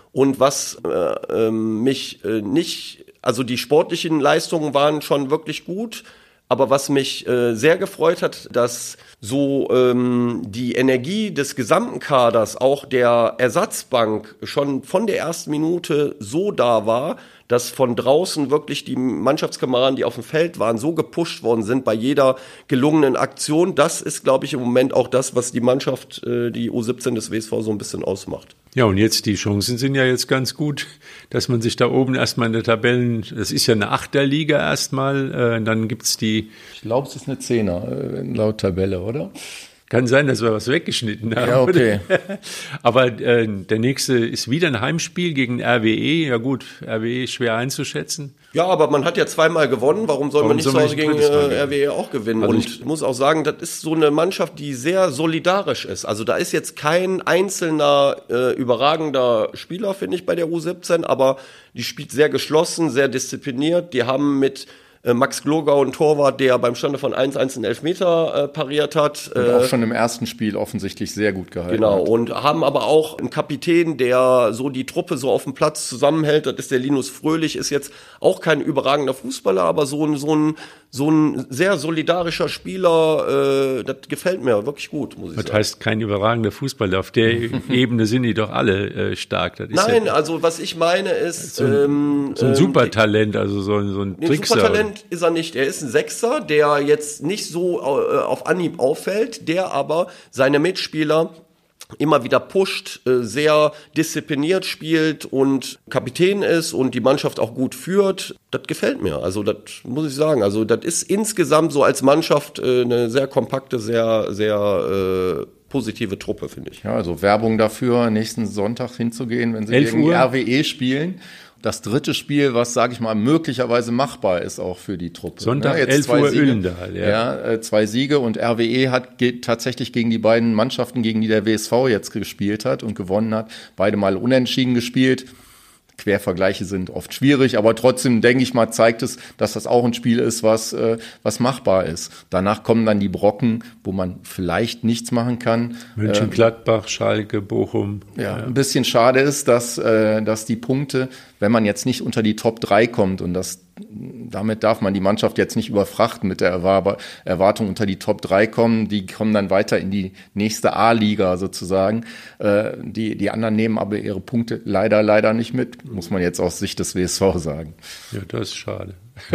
Und was äh, äh, mich äh, nicht, also die sportlichen Leistungen waren schon wirklich gut, aber was mich äh, sehr gefreut hat, dass so ähm, die Energie des gesamten Kaders, auch der Ersatzbank, schon von der ersten Minute so da war, dass von draußen wirklich die Mannschaftskameraden, die auf dem Feld waren, so gepusht worden sind bei jeder gelungenen Aktion. Das ist, glaube ich, im Moment auch das, was die Mannschaft, äh, die U siebzehn des W S V so ein bisschen ausmacht. Ja, und jetzt, die Chancen sind ja jetzt ganz gut, dass man sich da oben erstmal in der Tabellen, das ist ja eine Achterliga erstmal, äh, dann gibt's die... Ich glaube, es ist eine Zehner, äh, laut Tabelle, oder? Kann sein, dass wir was weggeschnitten haben. Ja, okay. Aber äh, der nächste ist wieder ein Heimspiel gegen R W E. Ja gut, R W E ist schwer einzuschätzen. Ja, aber man hat ja zweimal gewonnen. Warum soll Warum man nicht soll zu man Hause nicht gegen drittes Mal äh, R W E auch gewinnen? Also Und ich ich muss auch sagen, das ist so eine Mannschaft, die sehr solidarisch ist. Also da ist jetzt kein einzelner äh, überragender Spieler, finde ich, bei der U siebzehn, aber die spielt sehr geschlossen, sehr diszipliniert. Die haben mit Max Glogau, ein Torwart, der beim Stande von eins eins einen Elfmeter äh, pariert hat. Und auch schon im ersten Spiel offensichtlich sehr gut gehalten Genau, hat. Und haben aber auch einen Kapitän, der so die Truppe so auf dem Platz zusammenhält. Das ist der Linus Fröhlich, ist jetzt auch kein überragender Fußballer, aber so ein, so ein, so ein sehr solidarischer Spieler, äh, das gefällt mir wirklich gut, muss ich das sagen. Das heißt, kein überragender Fußballer. Auf der Ebene sind die doch alle äh, stark. Das ist Nein, ja, also was ich meine ist... So ein, ähm, so ein ähm, Supertalent, also so ein, so ein Nee, Trickser. Supertalent ist er nicht. Er ist ein Sechser, der jetzt nicht so äh, auf Anhieb auffällt, der aber seine Mitspieler immer wieder pusht, äh, sehr diszipliniert spielt und Kapitän ist und die Mannschaft auch gut führt. Das gefällt mir. Also das muss ich sagen. Also das ist insgesamt so als Mannschaft äh, eine sehr kompakte, sehr, sehr äh, positive Truppe, finde ich. Ja, also Werbung dafür, nächsten Sonntag hinzugehen, wenn sie elf gegen Uhr R W E spielen. Das dritte Spiel, was, sage ich mal, möglicherweise machbar ist auch für die Truppe. Sonntag, ja, elf zwei Uhr Siege, Uellendahl. Ja, ja äh, zwei Siege und R W E hat geht tatsächlich gegen die beiden Mannschaften, gegen die der W S V jetzt gespielt hat und gewonnen hat, beide mal unentschieden gespielt. Quervergleiche sind oft schwierig, aber trotzdem, denke ich mal, zeigt es, dass das auch ein Spiel ist, was äh, was machbar ist. Danach kommen dann die Brocken, wo man vielleicht nichts machen kann. Mönchengladbach, äh, Schalke, Bochum. Ja, ja, ein bisschen schade ist, dass äh, dass die Punkte, wenn man jetzt nicht unter die Top drei kommt, und das damit darf man die Mannschaft jetzt nicht überfrachten mit der Erwartung unter die Top drei kommen. Die kommen dann weiter in die nächste A-Liga sozusagen. Äh, die, die anderen nehmen aber ihre Punkte leider, leider nicht mit, muss man jetzt aus Sicht des W S V sagen. Ja, das ist schade.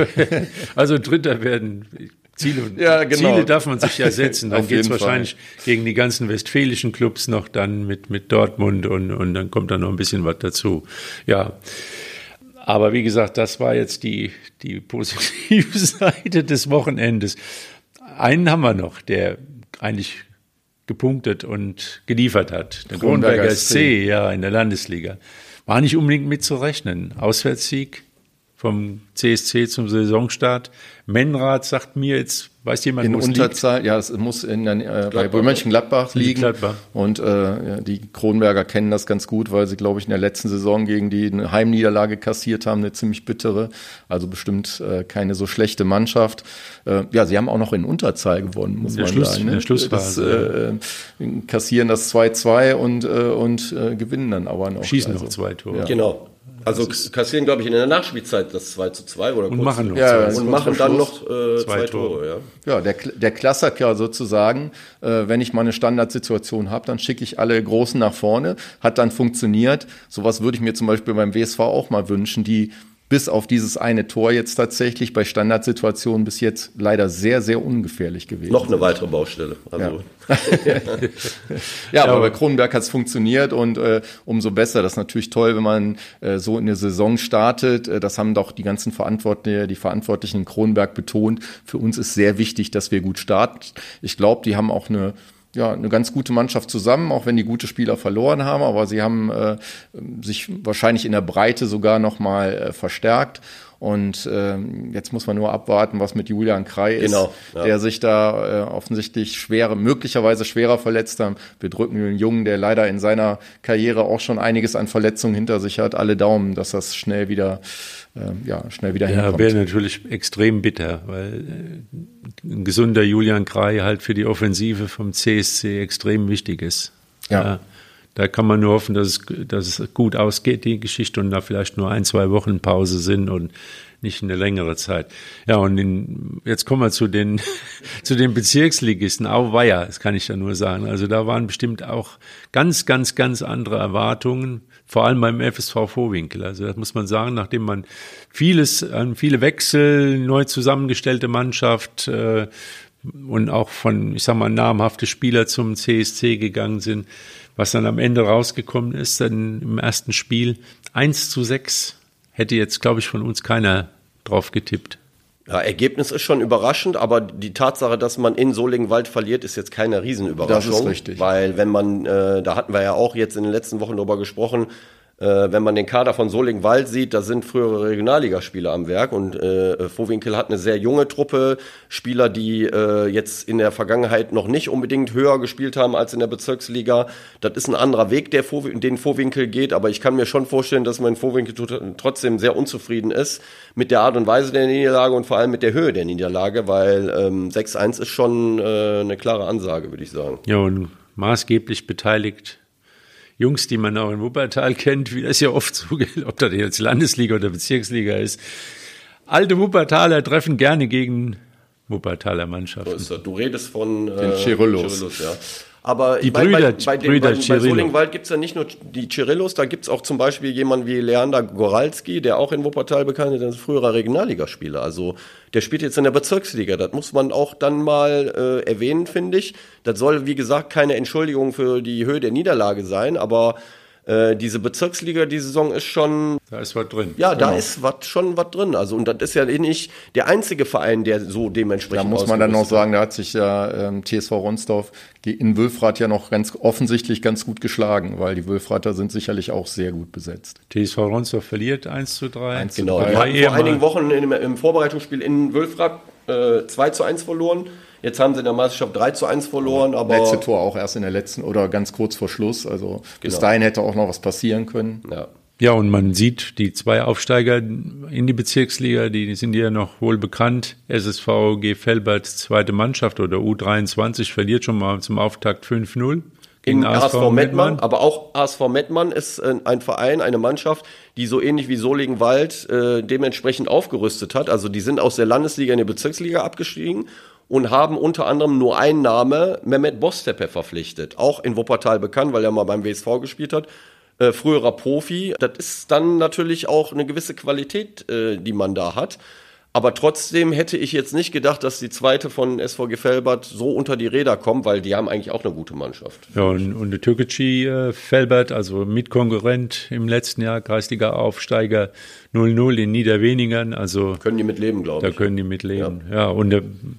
Also Dritter werden... Ziele, ja, genau. Ziele darf man sich ja setzen. Dann geht es wahrscheinlich Fall. gegen die ganzen westfälischen Clubs noch dann mit, mit Dortmund und, und dann kommt da noch ein bisschen was dazu. Ja. Aber wie gesagt, das war jetzt die, die positive Seite des Wochenendes. Einen haben wir noch, der eigentlich gepunktet und geliefert hat. Der Kronberger S C, ja, in der Landesliga. War nicht unbedingt mitzurechnen. Auswärtssieg vom C S C zum Saisonstart. Menrad sagt mir jetzt, weiß jemand, in wo es Unterzahl, liegt? Ja, es muss in der, äh, bei Mönchengladbach liegen. Gladbach. Und äh, die Kronberger kennen das ganz gut, weil sie, glaube ich, in der letzten Saison gegen die eine Heimniederlage kassiert haben, eine ziemlich bittere. Also bestimmt äh, keine so schlechte Mannschaft. Äh, ja, sie haben auch noch in Unterzahl gewonnen, muss der man Schluss, sagen. Ne? In der Schlussphase. Das, äh, kassieren das zwei zwei und, äh, und äh, gewinnen dann aber noch. Schießen also, noch zwei Tore. Ja. Genau. Also kassieren, glaube ich, in der Nachspielzeit das zwei zu zwei oder und kurz, machen noch ja, zwei. und machen dann noch äh, zwei, zwei Tore. Tore. Ja, ja der, der Klassiker sozusagen, äh, wenn ich mal eine Standardsituation habe, dann schicke ich alle Großen nach vorne, hat dann funktioniert. Sowas würde ich mir zum Beispiel beim W S V auch mal wünschen, die bis auf dieses eine Tor jetzt tatsächlich bei Standardsituationen bis jetzt leider sehr, sehr ungefährlich gewesen. Noch eine weitere Baustelle. Also. Ja. ja, aber bei Kronenberg hat es funktioniert und äh, umso besser. Das ist natürlich toll, wenn man äh, so in der Saison startet. Äh, das haben doch die ganzen Verantwortlichen, die Verantwortlichen in Kronenberg betont. Für uns ist sehr wichtig, dass wir gut starten. Ich glaube, die haben auch eine ja, eine ganz gute Mannschaft zusammen, auch wenn die gute Spieler verloren haben, aber sie haben äh, sich wahrscheinlich in der Breite sogar noch mal äh, verstärkt. Und äh, jetzt muss man nur abwarten, was mit Julian Krei ist, genau, ja. der sich da äh, offensichtlich schwerer, möglicherweise schwerer verletzt hat. Wir drücken den Jungen, der leider in seiner Karriere auch schon einiges an Verletzungen hinter sich hat, alle Daumen, dass das schnell wieder, äh, ja, schnell wieder ja, hinkommt. Ja, wäre natürlich extrem bitter, weil äh, ein gesunder Julian Krei halt für die Offensive vom C S C extrem wichtig ist. Ja. ja Da kann man nur hoffen, dass es, dass es gut ausgeht, die Geschichte, und da vielleicht nur ein, zwei Wochen Pause sind und nicht eine längere Zeit. Ja, und in, jetzt kommen wir zu den, zu den Bezirksligisten. Auweia, das kann ich ja nur sagen. Also da waren bestimmt auch ganz, ganz, ganz andere Erwartungen, vor allem beim F S V Vohwinkel. Also das muss man sagen, nachdem man vieles, viele Wechsel, neu zusammengestellte Mannschaft, äh, und auch von, ich sag mal, namhafte Spieler zum C S C gegangen sind, was dann am Ende rausgekommen ist, dann im ersten Spiel eins zu sechs, hätte jetzt, glaube ich, von uns keiner drauf getippt. Ja, Ergebnis ist schon überraschend, aber die Tatsache, dass man in Soligenwald verliert, ist jetzt keine Riesenüberraschung. Das ist richtig. Weil wenn man, äh, da hatten wir ja auch jetzt in den letzten Wochen drüber gesprochen, äh, wenn man den Kader von Soligenwald sieht, da sind frühere Regionalligaspieler am Werk, und äh, Vohwinkel hat eine sehr junge Truppe, Spieler, die äh, jetzt in der Vergangenheit noch nicht unbedingt höher gespielt haben als in der Bezirksliga. Das ist ein anderer Weg, der Voh, den Vohwinkel geht, aber ich kann mir schon vorstellen, dass man in Vohwinkel trotzdem sehr unzufrieden ist mit der Art und Weise der Niederlage und vor allem mit der Höhe der Niederlage, weil ähm, sechs eins ist schon äh, eine klare Ansage, würde ich sagen. Ja, und maßgeblich beteiligt Jungs, die man auch in Wuppertal kennt, wie das ja oft so geht, ob das jetzt Landesliga oder Bezirksliga ist. Alte Wuppertaler treffen gerne gegen Wuppertaler Mannschaften. So ist das. Du redest von äh, den Chirillos. Chirillos, ja. Aber die ich mein, Brüder, bei, bei, den, Brüder bei, bei Soligenwald gibt es ja nicht nur die Chirillos, da gibt es auch zum Beispiel jemanden wie Leander Goralski, der auch in Wuppertal bekannt ist, der ist früherer Regionalligaspieler. Also der spielt jetzt in der Bezirksliga. Das muss man auch dann mal äh, erwähnen, finde ich. Das soll, wie gesagt, keine Entschuldigung für die Höhe der Niederlage sein, aber äh, diese Bezirksliga, die Saison ist schon... Da ist was drin. Ja, da genau. ist wat, schon was drin. Also, und das ist ja nicht der einzige Verein, der so dementsprechend... Da muss man dann noch sagen, da hat sich ja ähm, T S V Ronsdorf in Wülfrath ja noch ganz offensichtlich ganz gut geschlagen, weil die Wülfrather sind sicherlich auch sehr gut besetzt. T S V Ronsdorf verliert eins zu drei. eins zu drei. Genau, wir haben vor einigen Wochen im, im Vorbereitungsspiel in Wülfrath äh, zwei zu eins verloren. Jetzt haben sie in der Meisterschaft drei zu eins verloren, aber... Letzte Tor auch erst in der letzten oder ganz kurz vor Schluss. Also bis dahin hätte auch noch was passieren können. Ja. Ja, und man sieht, die zwei Aufsteiger in die Bezirksliga, die sind ja noch wohl bekannt. S S V G Velbert, zweite Mannschaft, oder U dreiundzwanzig, verliert schon mal zum Auftakt fünf null. Gegen A S V Mettmann, aber auch A S V Mettmann ist ein Verein, eine Mannschaft, die so ähnlich wie Soligenwald äh, dementsprechend aufgerüstet hat. Also die sind aus der Landesliga in die Bezirksliga abgestiegen und haben unter anderem nur einen Name, Mehmet Bostepe, verpflichtet. Auch in Wuppertal bekannt, weil er mal beim W S V gespielt hat. Äh, früherer Profi. Das ist dann natürlich auch eine gewisse Qualität, äh, die man da hat. Aber trotzdem hätte ich jetzt nicht gedacht, dass die zweite von S V G Velbert so unter die Räder kommt, weil die haben eigentlich auch eine gute Mannschaft. Ja, und, und der Türkgücü äh, Velbert, also Mitkonkurrent im letzten Jahr, Kreisliga-Aufsteiger null null in Niederweningern. Also können die mit leben, glaube ich. Da können die mit leben, ja. ja und der,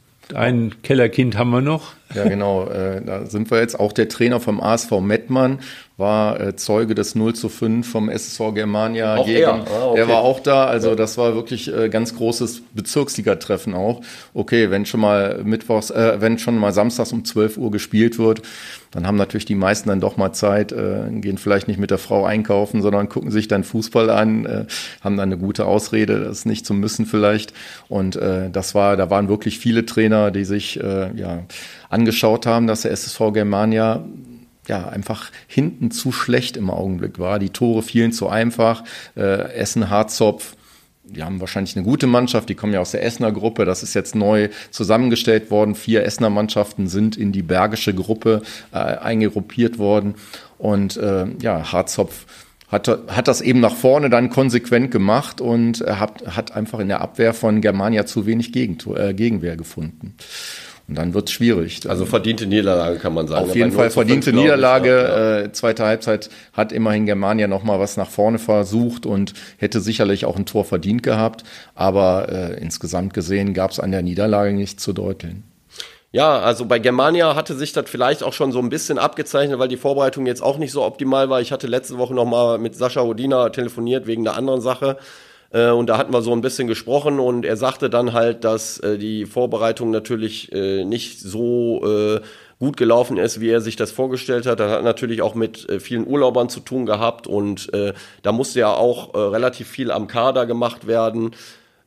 ein Kellerkind haben wir noch. Ja, genau. Äh, da sind wir jetzt. Auch der Trainer vom A S V Mettmann war äh, Zeuge des null zu fünf vom S S V Germania. Auch gegen, er. Ah, okay. Der war auch da. Also ja. Das war wirklich äh, ganz großes Bezirksliga-Treffen auch. Okay, wenn schon mal mittwochs, äh, wenn schon mal samstags um zwölf Uhr gespielt wird, dann haben natürlich die meisten dann doch mal Zeit, äh, gehen vielleicht nicht mit der Frau einkaufen, sondern gucken sich dann Fußball an, äh, haben dann eine gute Ausrede, das nicht zu müssen vielleicht. Und äh, das war, da waren wirklich viele Trainer, die sich äh, ja angeschaut haben, dass der S S V Germania ja einfach hinten zu schlecht im Augenblick war. Die Tore fielen zu einfach. Äh, Essen, Harzopf, die haben wahrscheinlich eine gute Mannschaft, die kommen ja aus der Essener Gruppe, das ist jetzt neu zusammengestellt worden. Vier Essener Mannschaften sind in die Bergische Gruppe äh, eingruppiert worden. Und äh, ja, Harzopf hat, hat das eben nach vorne dann konsequent gemacht und äh, hat, hat einfach in der Abwehr von Germania zu wenig Gegentor, äh, Gegenwehr gefunden. Und dann wird's schwierig. Also verdiente Niederlage, kann man sagen. Auf jeden Fall verdiente Niederlage. Ja. Äh, zweite Halbzeit hat immerhin Germania noch mal was nach vorne versucht und hätte sicherlich auch ein Tor verdient gehabt. Aber äh, insgesamt gesehen gab's an der Niederlage nichts zu deuteln. Ja, also bei Germania hatte sich das vielleicht auch schon so ein bisschen abgezeichnet, weil die Vorbereitung jetzt auch nicht so optimal war. Ich hatte letzte Woche noch mal mit Sascha Hodina telefoniert wegen einer anderen Sache. Und da hatten wir so ein bisschen gesprochen und er sagte dann halt, dass äh, die Vorbereitung natürlich äh, nicht so äh, gut gelaufen ist, wie er sich das vorgestellt hat. Das hat natürlich auch mit äh, vielen Urlaubern zu tun gehabt und äh, da musste ja auch äh, relativ viel am Kader gemacht werden.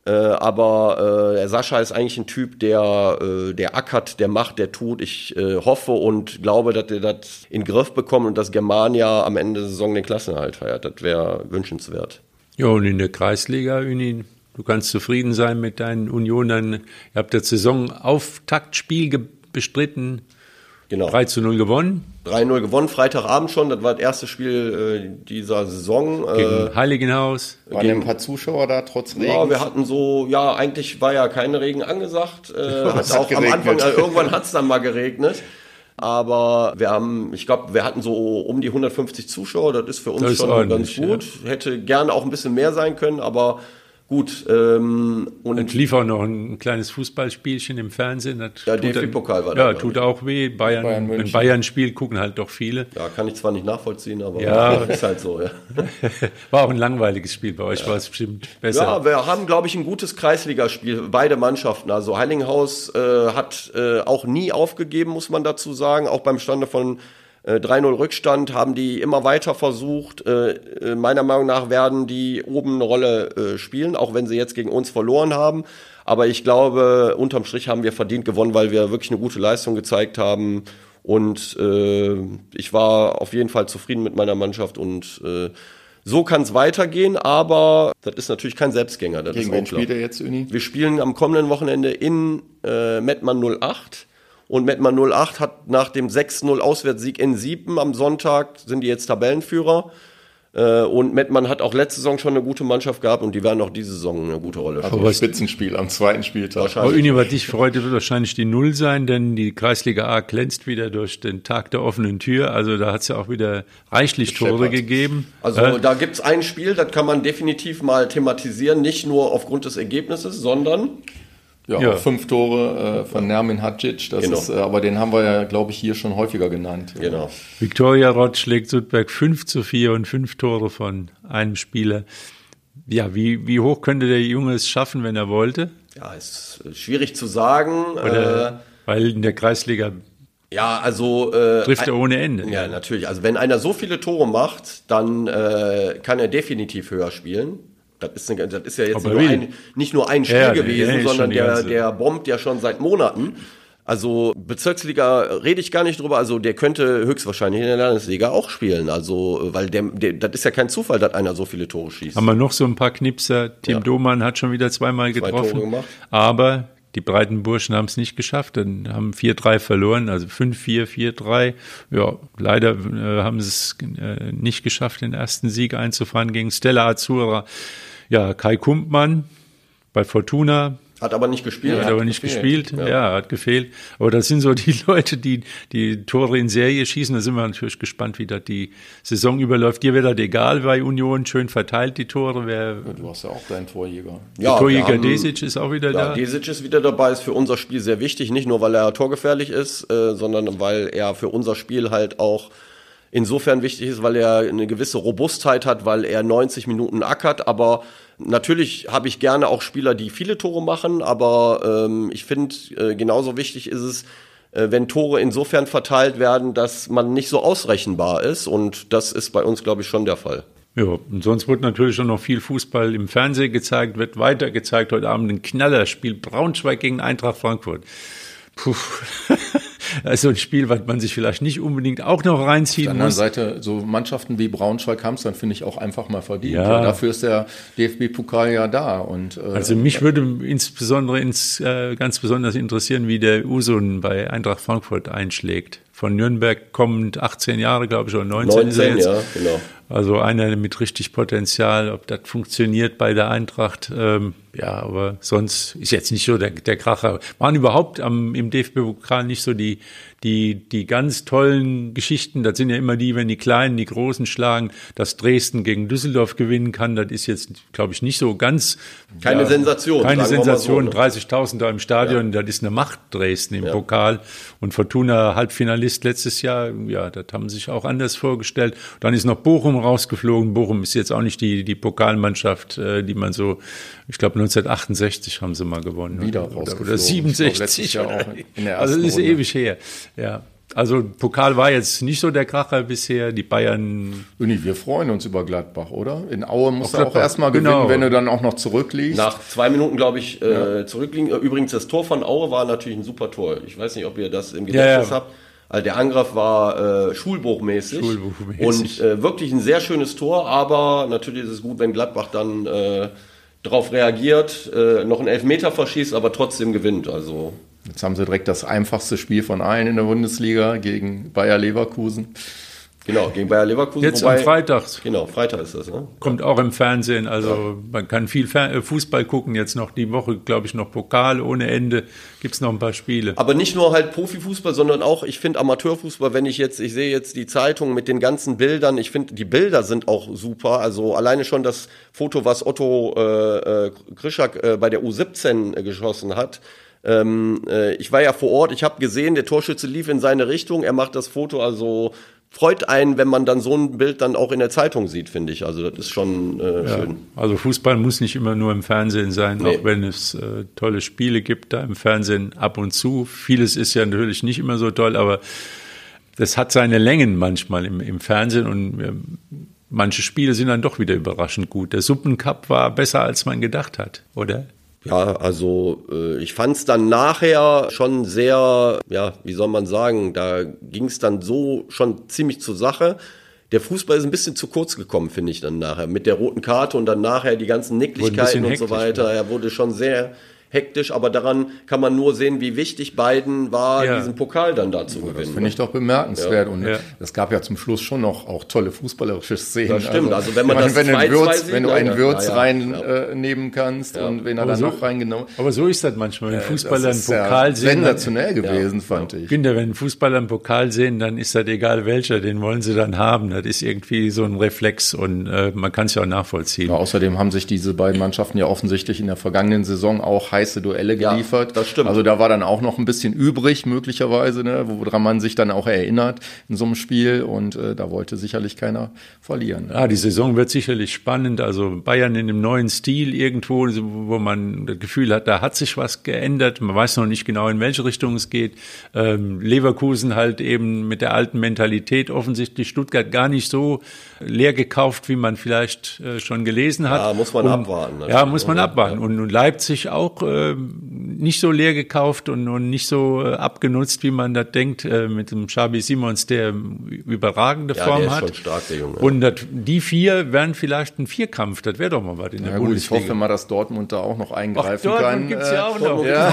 Äh, aber äh, der Sascha ist eigentlich ein Typ, der, äh, der ackert, der macht, der tut. Ich äh, hoffe und glaube, dass er das in den Griff bekommt und dass Germania am Ende der Saison den Klassenerhalt feiert. Das wäre wünschenswert. Ja, und in der Kreisliga, Uni, du kannst zufrieden sein mit deinen Unionern. Ihr habt das Saisonauftaktspiel ge- bestritten. Genau. drei zu null gewonnen. drei null gewonnen, Freitagabend schon. Das war das erste Spiel äh, dieser Saison. Gegen äh, Heiligenhaus. Waren gegen- ein paar Zuschauer da trotz Regen? Ja, wir hatten so, ja, eigentlich war ja kein Regen angesagt. Äh, hat Es hat auch am geregnet. Anfang, äh, irgendwann hat es dann mal geregnet. Aber wir haben, ich glaube, wir hatten so um die hundertfünfzig Zuschauer. Das ist für uns Das ist schon ganz ordentlich, gut. Hätte gerne auch ein bisschen mehr sein können, aber gut. Ähm, und Und lief auch noch ein kleines Fußballspielchen im Fernsehen. Das Ja, tut D F B-Pokal war Ja, da, glaub tut ich. auch weh. Bayern, Bayern München. wenn Bayern spielt, gucken halt doch viele. ja, kann ich zwar nicht nachvollziehen, aber Ja. ist halt so, ja. War auch ein langweiliges Spiel. Bei euch war es bestimmt besser. Ja, wir haben, glaube ich, ein gutes Kreisligaspiel, beide Mannschaften. Also Heiligenhaus äh, hat äh, auch nie aufgegeben, muss man dazu sagen. Auch beim Stande von äh, drei null Rückstand haben die immer weiter versucht. Äh, äh, meiner Meinung nach werden die oben eine Rolle äh, spielen, auch wenn sie jetzt gegen uns verloren haben. Aber ich glaube, unterm Strich haben wir verdient gewonnen, weil wir wirklich eine gute Leistung gezeigt haben. Und äh, ich war auf jeden Fall zufrieden mit meiner Mannschaft und äh, so kann es weitergehen, aber das ist natürlich kein Selbstgänger. Das Gegen ist wen auch klar. spielt er jetzt, Uni? Wir spielen am kommenden Wochenende in äh, Mettmann null acht. Und Mettmann null acht hat nach dem sechs null Auswärtssieg in Siepen am Sonntag, sind die jetzt Tabellenführer. Äh, und Mettmann hat auch letzte Saison schon eine gute Mannschaft gehabt und die werden auch diese Saison eine gute Rolle spielen. Also Spitzenspiel am zweiten Spieltag. Aber Uni, was dich freut, wird wahrscheinlich die Null sein, denn die Kreisliga A glänzt wieder durch den Tag der offenen Tür. Also da hat es ja auch wieder reichlich Tore Gescheppert. gegeben. Also Äh, da gibt's ein Spiel, das kann man definitiv mal thematisieren, nicht nur aufgrund des Ergebnisses, sondern Ja, Ja. auch fünf Tore äh, von Nermin Hadžić. Das Genau. ist, äh, aber den haben wir ja, glaube ich, hier schon häufiger genannt. genau. Viktoria Rott schlägt Sudberg fünf zu vier und fünf Tore von einem Spieler. Ja, wie, wie hoch könnte der Junge es schaffen, wenn er wollte? Ja, ist äh, schwierig zu sagen. Oder, Äh, weil in der Kreisliga ja, also äh, trifft er ohne Ende. Ja, natürlich. Also wenn einer so viele Tore macht, dann äh, kann er definitiv höher spielen. Das ist, eine, das ist ja jetzt Aber nur will. ein, nicht nur ein Spiel Ja, ja, gewesen, ja, ist schon sondern die der, ganze- der bombt ja schon seit Monaten. Also Bezirksliga rede ich gar nicht drüber. Also der könnte höchstwahrscheinlich in der Landesliga auch spielen. Also weil der, der das ist ja kein Zufall, dass einer so viele Tore schießt. Haben wir noch so ein paar Knipser. Tim Ja. Domann hat schon wieder zweimal Zwei getroffen. Tore gemacht. Aber die breiten Burschen haben es nicht geschafft. Dann haben vier drei verloren, also fünf vier, vier drei. Ja, leider äh, haben sie es äh, nicht geschafft, den ersten Sieg einzufahren gegen Stella Azzurra. Ja, Kai Kumpmann bei Fortuna. Hat aber nicht gespielt. Hat aber nicht gefehlt. gespielt, ja. hat gefehlt. Aber das sind so die Leute, die die Tore in Serie schießen. Da sind wir natürlich gespannt, wie das die Saison überläuft. Dir wäre das egal bei Union, schön verteilt die Tore. Wer, Du hast ja auch deinen Torjäger. Ja, der Torjäger wir haben- Desic ist auch wieder Ja, da. Desic ist wieder dabei, ist für unser Spiel sehr wichtig. Nicht nur, weil er torgefährlich ist, äh, sondern weil er für unser Spiel halt auch insofern wichtig ist, weil er eine gewisse Robustheit hat, weil er neunzig Minuten ackert. Aber natürlich habe ich gerne auch Spieler, die viele Tore machen. Aber ähm, ich finde, äh, genauso wichtig ist es, äh, wenn Tore insofern verteilt werden, dass man nicht so ausrechenbar ist. Und das ist bei uns, glaube ich, schon der Fall. Ja, und sonst wird natürlich schon noch viel Fußball im Fernsehen gezeigt, wird weiter gezeigt. Heute Abend ein Knallerspiel, Braunschweig gegen Eintracht Frankfurt. Puh, also ein Spiel, was man sich vielleicht nicht unbedingt auch noch Auf der reinziehen anderen muss. Seite, so Mannschaften wie Braunschweig haben es dann, finde ich, auch einfach mal verdient. Ja. Ja, dafür ist der D F B-Pokal ja da. Und, äh, Also mich würde insbesondere ins, äh, ganz besonders interessieren, wie der Usun bei Eintracht Frankfurt einschlägt. Von Nürnberg kommend, achtzehn Jahre, glaube ich, oder neunzehn, ist er neunzehn, jetzt. ja, genau. Also einer mit richtig Potenzial, ob das funktioniert bei der Eintracht. Ähm, ja, aber sonst ist jetzt nicht so der, der Kracher. Waren überhaupt am, im D F B-Pokal nicht so die, die, die ganz tollen Geschichten. Das sind ja immer die, wenn die Kleinen die Großen schlagen, dass Dresden gegen Düsseldorf gewinnen kann. Das ist jetzt, glaube ich, nicht so ganz. Keine Sensation, Keine sagen wir mal Sensation. so, ne? dreißigtausend da im Stadion, das ist eine Macht Dresden im Pokal. Und Fortuna Halbfinalist letztes Jahr, ja, das haben sie sich auch anders vorgestellt. Dann ist noch Bochum rausgeflogen. Bochum ist jetzt auch nicht die, die Pokalmannschaft, äh, die man so, ich glaube neunzehnhundertachtundsechzig haben sie mal gewonnen. Wieder oder, rausgeflogen. oder Ich glaube, siebenundsechzig. letztes Jahr Oder, auch in der also ersten das ist Runde. ewig her. Ja. Also Pokal war jetzt nicht so der Kracher bisher, die Bayern... Uni, wir freuen uns über Gladbach, oder? In Aue musst du auch Gladbach, erstmal gewinnen, genau. wenn du dann auch noch zurückliegst. Nach zwei Minuten, glaube ich, äh, zurückliegen. Übrigens, das Tor von Aue war natürlich ein super Tor. Ich weiß nicht, ob ihr das im Gedächtnis Ja, ja. habt. Also der Angriff war äh, schulbuchmäßig. Schulbuchmäßig. Und äh, wirklich ein sehr schönes Tor, aber natürlich ist es gut, wenn Gladbach dann äh, darauf reagiert, äh, noch einen Elfmeter verschießt, aber trotzdem gewinnt. Also Jetzt haben sie direkt das einfachste Spiel von allen in der Bundesliga gegen Bayer Leverkusen. genau, gegen Bayer Leverkusen. Jetzt wobei, am Freitag. Genau, Freitag ist das, ne? Kommt auch im Fernsehen, also man kann viel Fer- Fußball gucken, jetzt noch die Woche, glaube ich, noch Pokal ohne Ende, gibt's noch ein paar Spiele. Aber nicht nur halt Profifußball, sondern auch, ich finde Amateurfußball, wenn ich jetzt, ich sehe jetzt die Zeitung mit den ganzen Bildern, ich finde, die Bilder sind auch super, also alleine schon das Foto, was Otto äh, äh, Krischak äh, bei der U siebzehn äh, geschossen hat. Ähm, äh, ich war ja vor Ort, ich habe gesehen, der Torschütze lief in seine Richtung, er macht das Foto, also freut einen, wenn man dann so ein Bild dann auch in der Zeitung sieht, finde ich. Also das ist schon äh, Ja, schön. also Fußball muss nicht immer nur im Fernsehen sein, Nee. auch wenn es äh, tolle Spiele gibt da im Fernsehen ab und zu. Vieles ist ja natürlich nicht immer so toll, aber das hat seine Längen manchmal im, im Fernsehen und äh, manche Spiele sind dann doch wieder überraschend gut. Der Suppencup war besser, als man gedacht hat, oder? Ja, also äh, ich fand es dann nachher schon sehr, ja, wie soll man sagen, da ging es dann so schon ziemlich zur Sache. Der Fußball ist ein bisschen zu kurz gekommen, finde ich dann nachher. Mit der roten Karte und dann nachher die ganzen Nicklichkeiten und so hektisch, weiter. Er wurde schon sehr hektisch, aber daran kann man nur sehen, wie wichtig beiden war, Ja. diesen Pokal dann da zu Das gewinnen. finde ich doch bemerkenswert. Ja. Und Ja. es gab ja zum Schluss schon noch auch tolle fußballerische Szenen. Das stimmt. Also wenn man ich das wenn, du zwei einen Würz, zwei sieht, wenn du ja, einen ja, Würz ja, ja. reinnehmen kannst und wen er Aber dann so- noch reingenommen Aber so ist das manchmal, wenn Fußballer einen das ist ja Pokal sehen. dann- sensationell gewesen, fand ich. Kinder, wenn Fußballer einen Pokal sehen, dann ist das egal welcher, den wollen sie dann haben. Das ist irgendwie so ein Reflex und äh, man kann es ja auch nachvollziehen. Ja, außerdem haben sich diese beiden Mannschaften ja offensichtlich in der vergangenen Saison auch heiße Duelle Ja, geliefert. das stimmt. Also da war dann auch noch ein bisschen übrig, möglicherweise, ne, woran man sich dann auch erinnert in so einem Spiel. Und äh, da wollte sicherlich keiner verlieren. Ne? Ja, die Saison wird sicherlich spannend. Also Bayern in einem neuen Stil irgendwo, wo man das Gefühl hat, da hat sich was geändert. Man weiß noch nicht genau, in welche Richtung es geht. Ähm, Leverkusen halt eben mit der alten Mentalität, offensichtlich Stuttgart gar nicht so leer gekauft, wie man vielleicht äh, schon gelesen hat. Ja, muss man und, abwarten, Ja, natürlich. muss man abwarten. Und, und Leipzig auch äh, nicht so leer gekauft und, und nicht so äh, abgenutzt, wie man das denkt, äh, mit dem Xabi Simons, der überragende Ja, Form der ist hat. schon stark, der Junge. Und das, die vier wären vielleicht ein Vierkampf. Das wäre doch mal was in der Ja gut, ich Bundesliga. hoffe mal, dass Dortmund da auch noch eingreifen Ach, kann. Dortmund gibt's ja auch noch. Ja.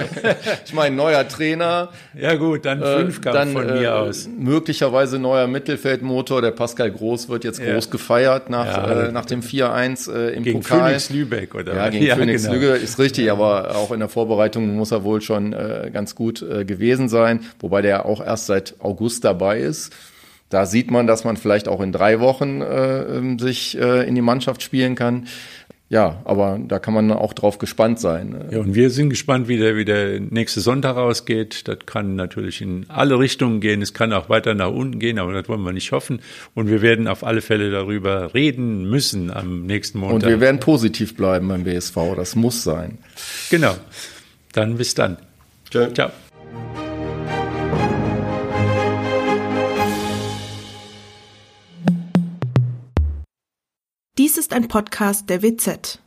Ich meine, neuer Trainer. Ja gut, dann Äh, Fünfkampf dann, von äh, mir aus. Möglicherweise neuer Mittelfeldmotor. Der Pascal Groß wird jetzt Ja. groß gefeiert nach, Ja. äh, nach dem vier eins äh, im Gegen Pokal. Phoenix Lübeck, oder? Ja, gegen Phoenix genau. Lüge ist richtig, aber auch in der Vorbereitung muss er wohl schon äh, ganz gut äh, gewesen sein, wobei der auch erst seit August dabei ist. Da sieht man, dass man vielleicht auch in drei Wochen äh, sich äh, in die Mannschaft spielen kann. Ja, aber da kann man auch drauf gespannt sein. Ja, und wir sind gespannt, wie der, wie der nächste Sonntag ausgeht. Das kann natürlich in alle Richtungen gehen. Es kann auch weiter nach unten gehen, aber das wollen wir nicht hoffen. Und wir werden auf alle Fälle darüber reden müssen am nächsten Montag. Und wir werden positiv bleiben beim B S V. Das muss sein. Genau. Dann bis dann. Tschö. Ciao. Dies ist ein Podcast der W Z.